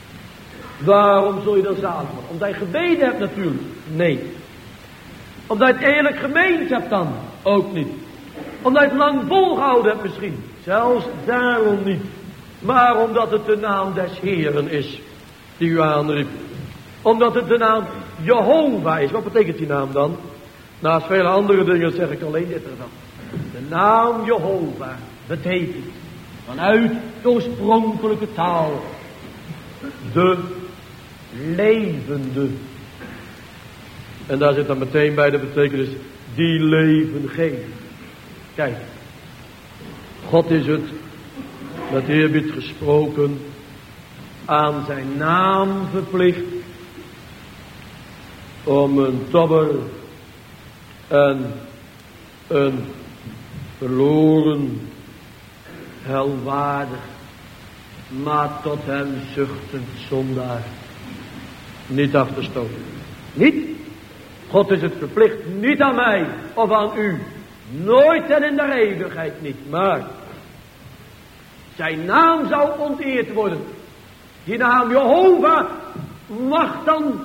Waarom zul je dan zalig worden? Omdat je gebeden hebt natuurlijk? Nee. Omdat je het eerlijk gemeend hebt dan? Ook niet. Omdat je het lang volgehouden hebt misschien? Zelfs daarom niet. Maar omdat het de naam des Heeren is die u aanriep. Omdat het de naam Jehovah is. Wat betekent die naam dan? Naast vele andere dingen zeg ik alleen dit ervan. De naam Jehovah betekent vanuit de oorspronkelijke taal de levende. En daar zit dan meteen bij de betekenis die leven geeft. Kijk, God is het, met eerbied gesproken, aan zijn naam verplicht om een tobber en een verloren, helwaardig, maar tot hem zuchtend zondaar niet af te stoten. Niet? God is het verplicht, niet aan mij of aan u. Nooit en in de eeuwigheid niet. Maar zijn naam zou onteerd worden. Die naam Jehovah mag dan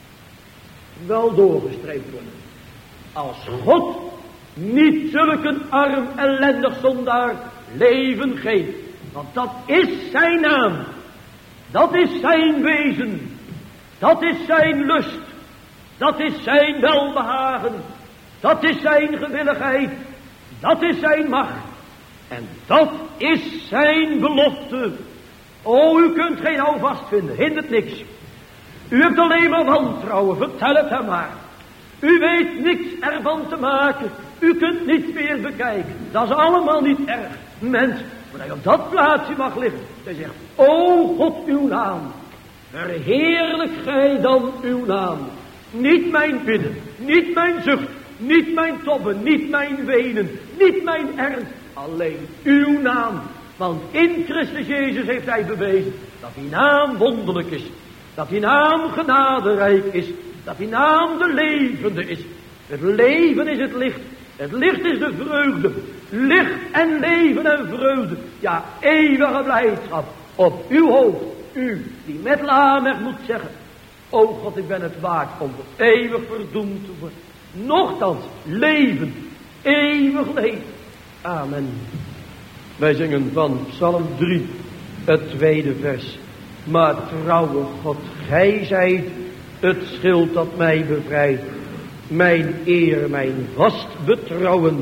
wel doorgestreept worden. Als God niet zulke arm ellendig zondaar leven geeft. Want dat is zijn naam. Dat is zijn wezen. Dat is zijn lust. Dat is zijn welbehagen. Dat is zijn gewilligheid. Dat is zijn macht. En dat is zijn belofte. O, u kunt geen houvast vinden. Hindert niks. U hebt alleen maar wantrouwen. Vertel het hem maar. U weet niks ervan te maken. U kunt niets meer bekijken. Dat is allemaal niet erg. Mens, maar hij op dat plaatsje mag liggen. Hij zegt, o God, uw naam. Verheerlijk gij dan uw naam. Niet mijn bidden, niet mijn zucht, niet mijn tobben, niet mijn wenen, niet mijn ernst. Alleen uw naam. Want in Christus Jezus heeft hij bewezen dat die naam wonderlijk is. Dat die naam genaderijk is. Dat die naam de levende is. Het leven is het licht. Het licht is de vreugde. Licht en leven en vreugde. Ja, eeuwige blijdschap op uw hoofd. U die met Lamech moet zeggen, o God, ik ben het waard om voor eeuwig verdoemd te worden. Nochtans, leven, eeuwig leven. Amen. Wij zingen van Psalm 3, het tweede vers. Maar trouwe God, gij zijt het schild dat mij bevrijdt. Mijn eer, mijn vast betrouwen.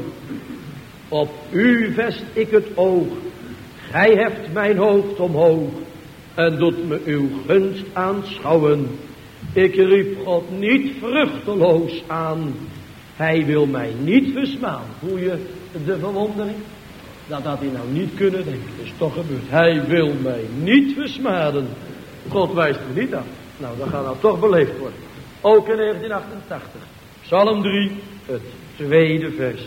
Op u vest ik het oog. Gij heft mijn hoofd omhoog. En doet me uw gunst aanschouwen. Ik riep God niet vruchteloos aan. Hij wil mij niet versmaan. Voel je de verwondering? Dat had hij nou niet kunnen denken. Dat is toch gebeurd. Hij wil mij niet versmaden. God wijst me niet aan. Nou, dat gaat nou toch beleefd worden. Ook in 1988. Psalm 3, het tweede vers.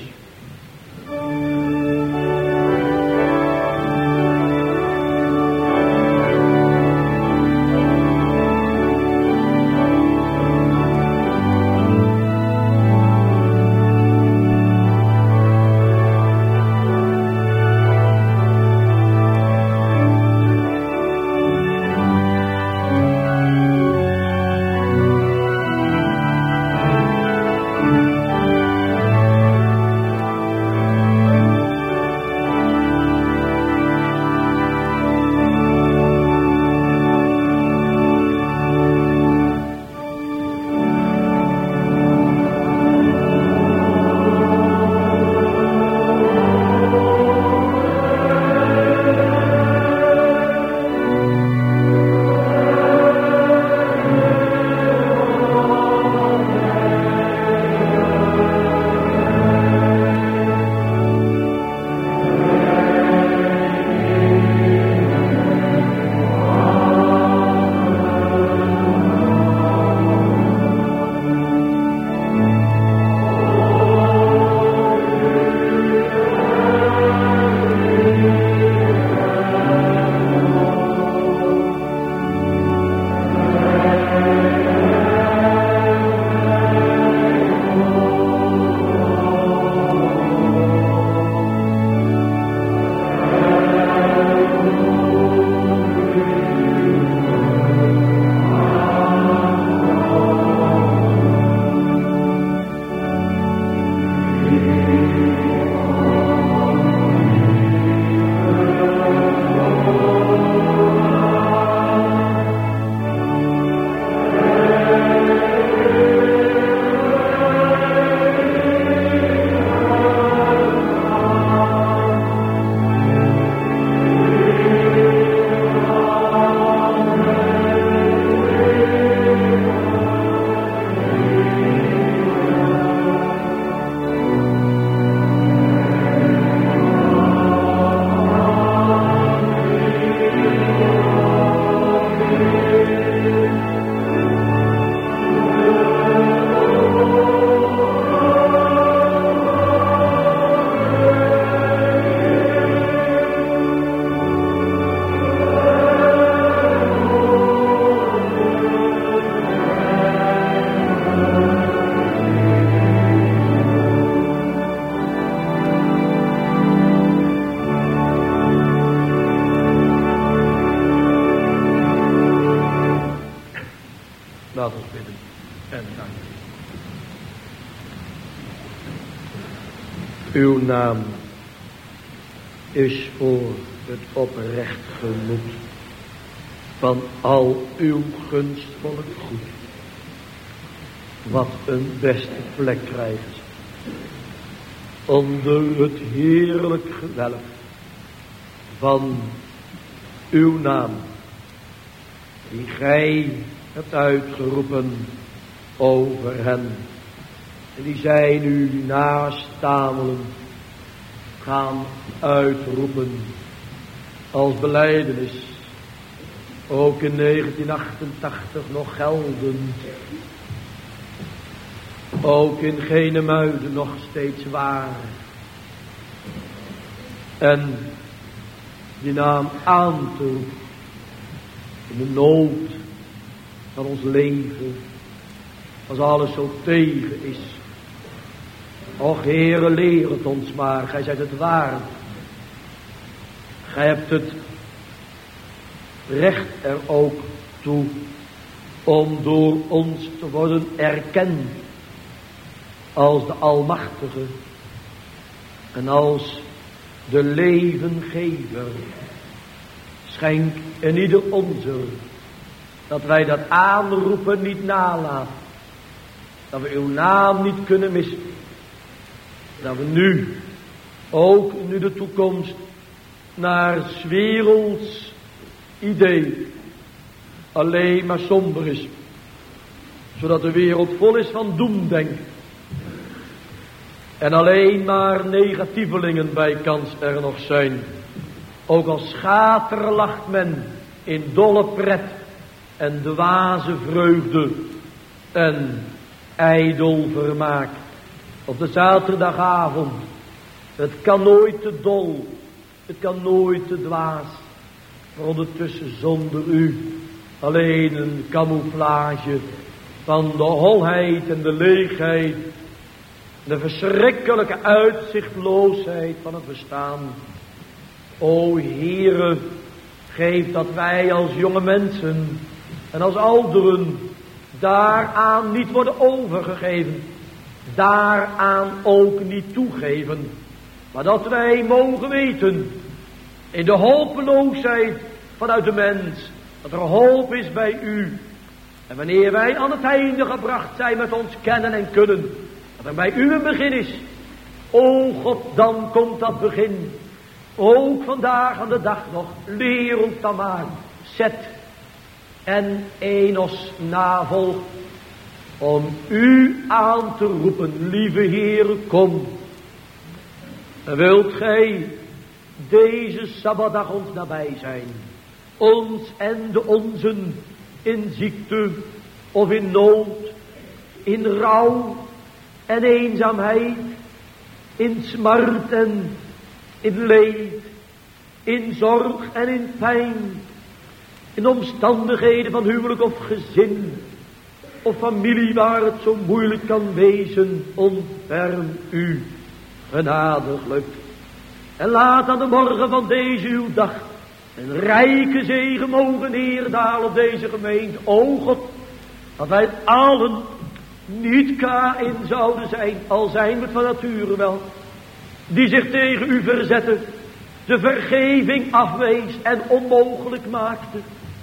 Uw naam is voor het oprecht gemoed van al uw gunstvolk goed. Wat een beste plek krijgen ze. Onder het heerlijk gewelf van uw naam, die gij hebt uitgeroepen over hen. En die zij nu nastamelen gaan uitroepen als belijdenis. Ook in 1988 nog geldend. Ook in Genemuiden nog steeds waar. En die naam aan te roepen in de nood van ons leven, als alles zo tegen is. Och Heere, leer het ons maar, gij zijt het waard. Gij hebt het recht er ook toe om door ons te worden erkend als de Almachtige en als de levengever. Schenk in ieder onzer dat wij dat aanroepen niet nalaten, dat we uw naam niet kunnen missen, dat we nu, ook nu de toekomst naar 's werelds idee alleen maar somber is, zodat de wereld vol is van doemdenken en alleen maar negatievelingen bij kans er nog zijn. Ook als schaterlacht men in dolle pret en dwaze vreugde en ijdel vermaak op de zaterdagavond. Het kan nooit te dol, het kan nooit te dwaas, maar ondertussen zonder u alleen een camouflage van de holheid en de leegheid, de verschrikkelijke uitzichtloosheid van het bestaan. O Heere, geef dat wij als jonge mensen en als ouderen daaraan niet worden overgegeven, daaraan ook niet toegeven, maar dat wij mogen weten in de hopeloosheid vanuit de mens dat er hoop is bij u. En wanneer wij aan het einde gebracht zijn met ons kennen en kunnen, dat er bij u een begin is. O God, dan komt dat begin. Ook vandaag aan de dag nog. Leer ons dan maar. Zet en Enos navolgt. Om u aan te roepen. Lieve Heere, kom. En wilt gij deze Sabbatdag ons nabij zijn. Ons en de onzen. In ziekte of in nood. In rouw en eenzaamheid. In smart en in leed, in zorg en in pijn, in omstandigheden van huwelijk of gezin, of familie waar het zo moeilijk kan wezen, ontferm u genadiglijk. En laat aan de morgen van deze uw dag een rijke zegen mogen neerdalen op deze gemeente. O God, dat wij allen niet K.in zouden zijn, al zijn we het van nature wel, die zich tegen u verzetten, de vergeving afwees en onmogelijk maakte.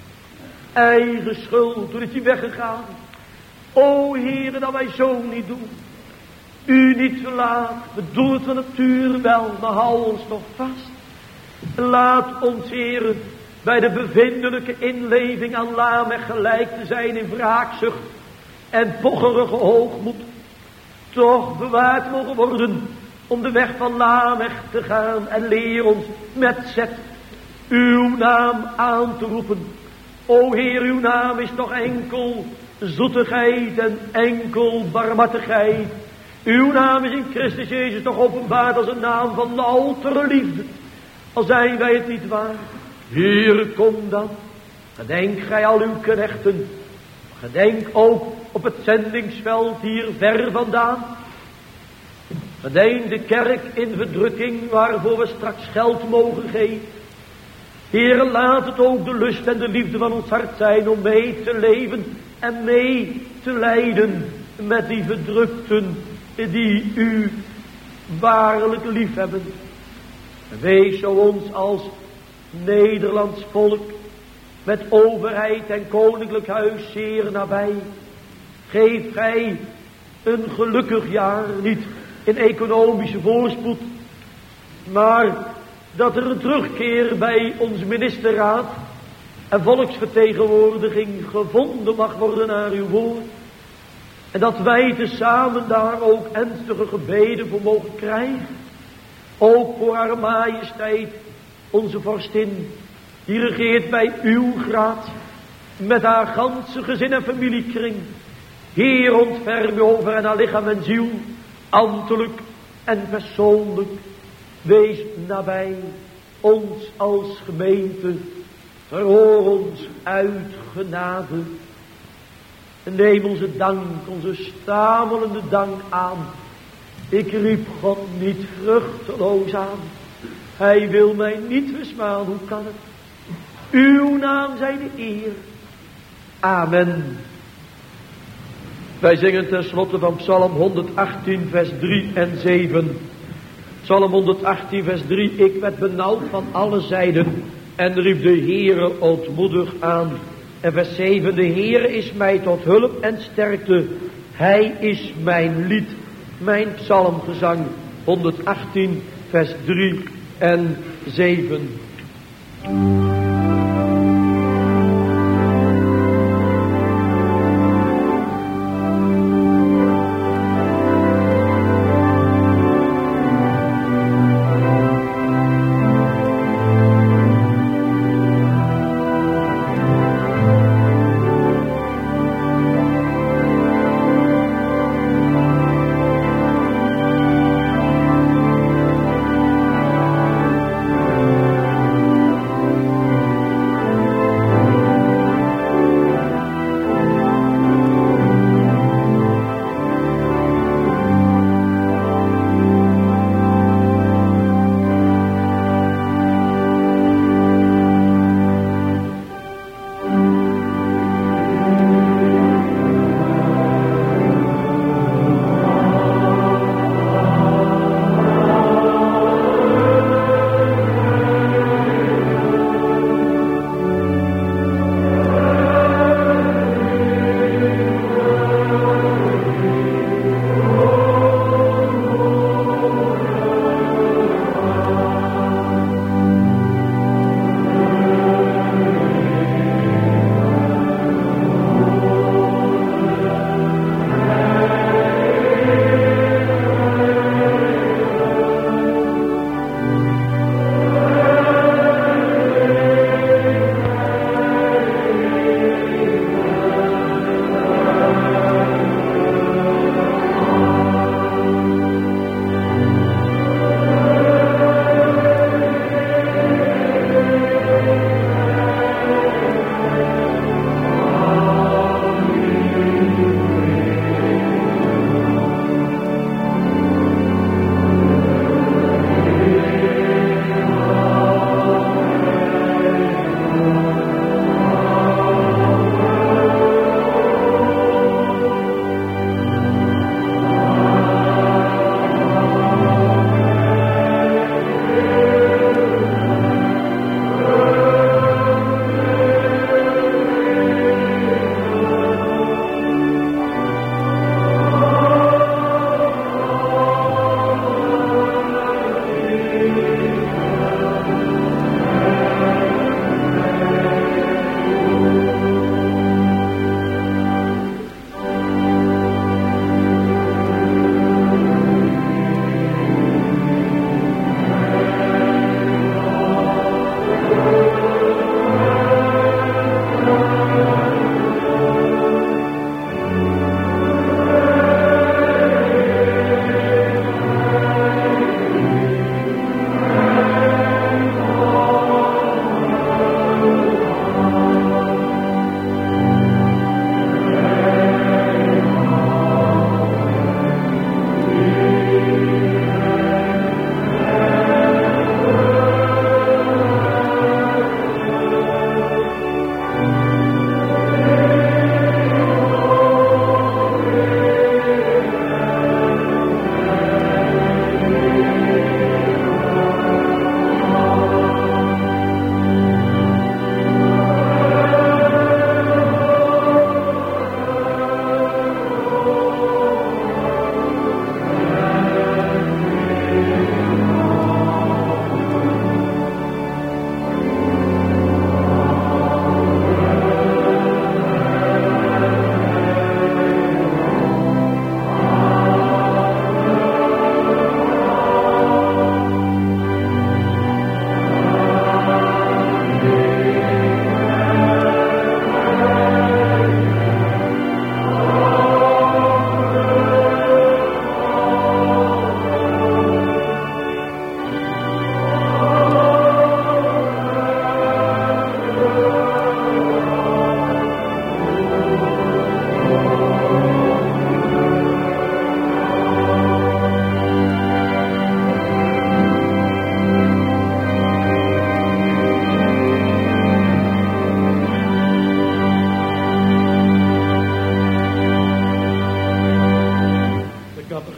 Eigen schuld, toen is hij weggegaan. O Heere, dat wij zo niet doen. U niet verlaat, we doen het van nature wel, maar hou ons nog vast. Laat ons, Heere, bij de bevindelijke inleving aan Lamech gelijk te zijn in wraakzucht en pocherige hoogmoed, toch bewaard mogen worden om de weg van Lamech te gaan, en leer ons met zet uw naam aan te roepen. O Heer, uw naam is toch enkel zoetigheid en enkel barmhartigheid. Uw naam is in Christus Jezus toch openbaard als een naam van loutere liefde. Al zijn wij het niet waar. Heer, kom dan. Gedenk gij al uw knechten. Gedenk ook op het zendingsveld hier ver vandaan. Gedenk de kerk in verdrukking waarvoor we straks geld mogen geven. Heere, laat het ook de lust en de liefde van ons hart zijn om mee te leven en mee te lijden met die verdrukten die u waarlijk lief hebben. Wees zo ons als Nederlands volk met overheid en koninklijk huis zeer nabij. Geef gij een gelukkig jaar, niet in economische voorspoed, maar dat er een terugkeer bij onze ministerraad en volksvertegenwoordiging gevonden mag worden naar uw woord. En dat wij tezamen daar ook ernstige gebeden voor mogen krijgen. Ook voor haar majesteit, onze vorstin, die regeert bij uw gratie, met haar ganse gezin en familiekring. Heer, ontferm u over en haar lichaam en ziel, ambtelijk en persoonlijk. Wees nabij ons als gemeente, verhoor ons uit genade. En neem onze dank, onze stamelende dank aan. Ik riep God niet vruchteloos aan. Hij wil mij niet versmaan, hoe kan het? Uw naam zij de eer. Amen. Wij zingen tenslotte van Psalm 118 vers 3 en 7. Psalm 118 vers 3. Ik werd benauwd van alle zijden en riep de Heere ootmoedig aan. En vers 7. De Heere is mij tot hulp en sterkte. Hij is mijn lied, mijn psalmgezang. 118 vers 3 en 7.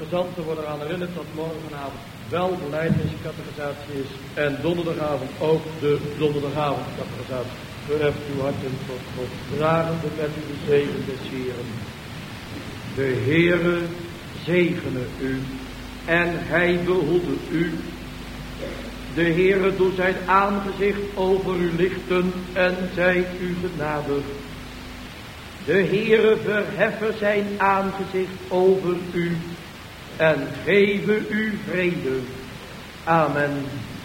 gezanten worden eraan herinnerd dat morgenavond wel belijdeniscatechisatie is. En donderdagavond ook de donderdagavondcatechisatie. Verheft uw harten tot God. Dragende met u de zegen des Heeren. De Heere zegene u. En hij behoede u. De Heere doet zijn aangezicht over u lichten en zij u genadig. De Heere verheffen zijn aangezicht over u en geven u vrede. Amen.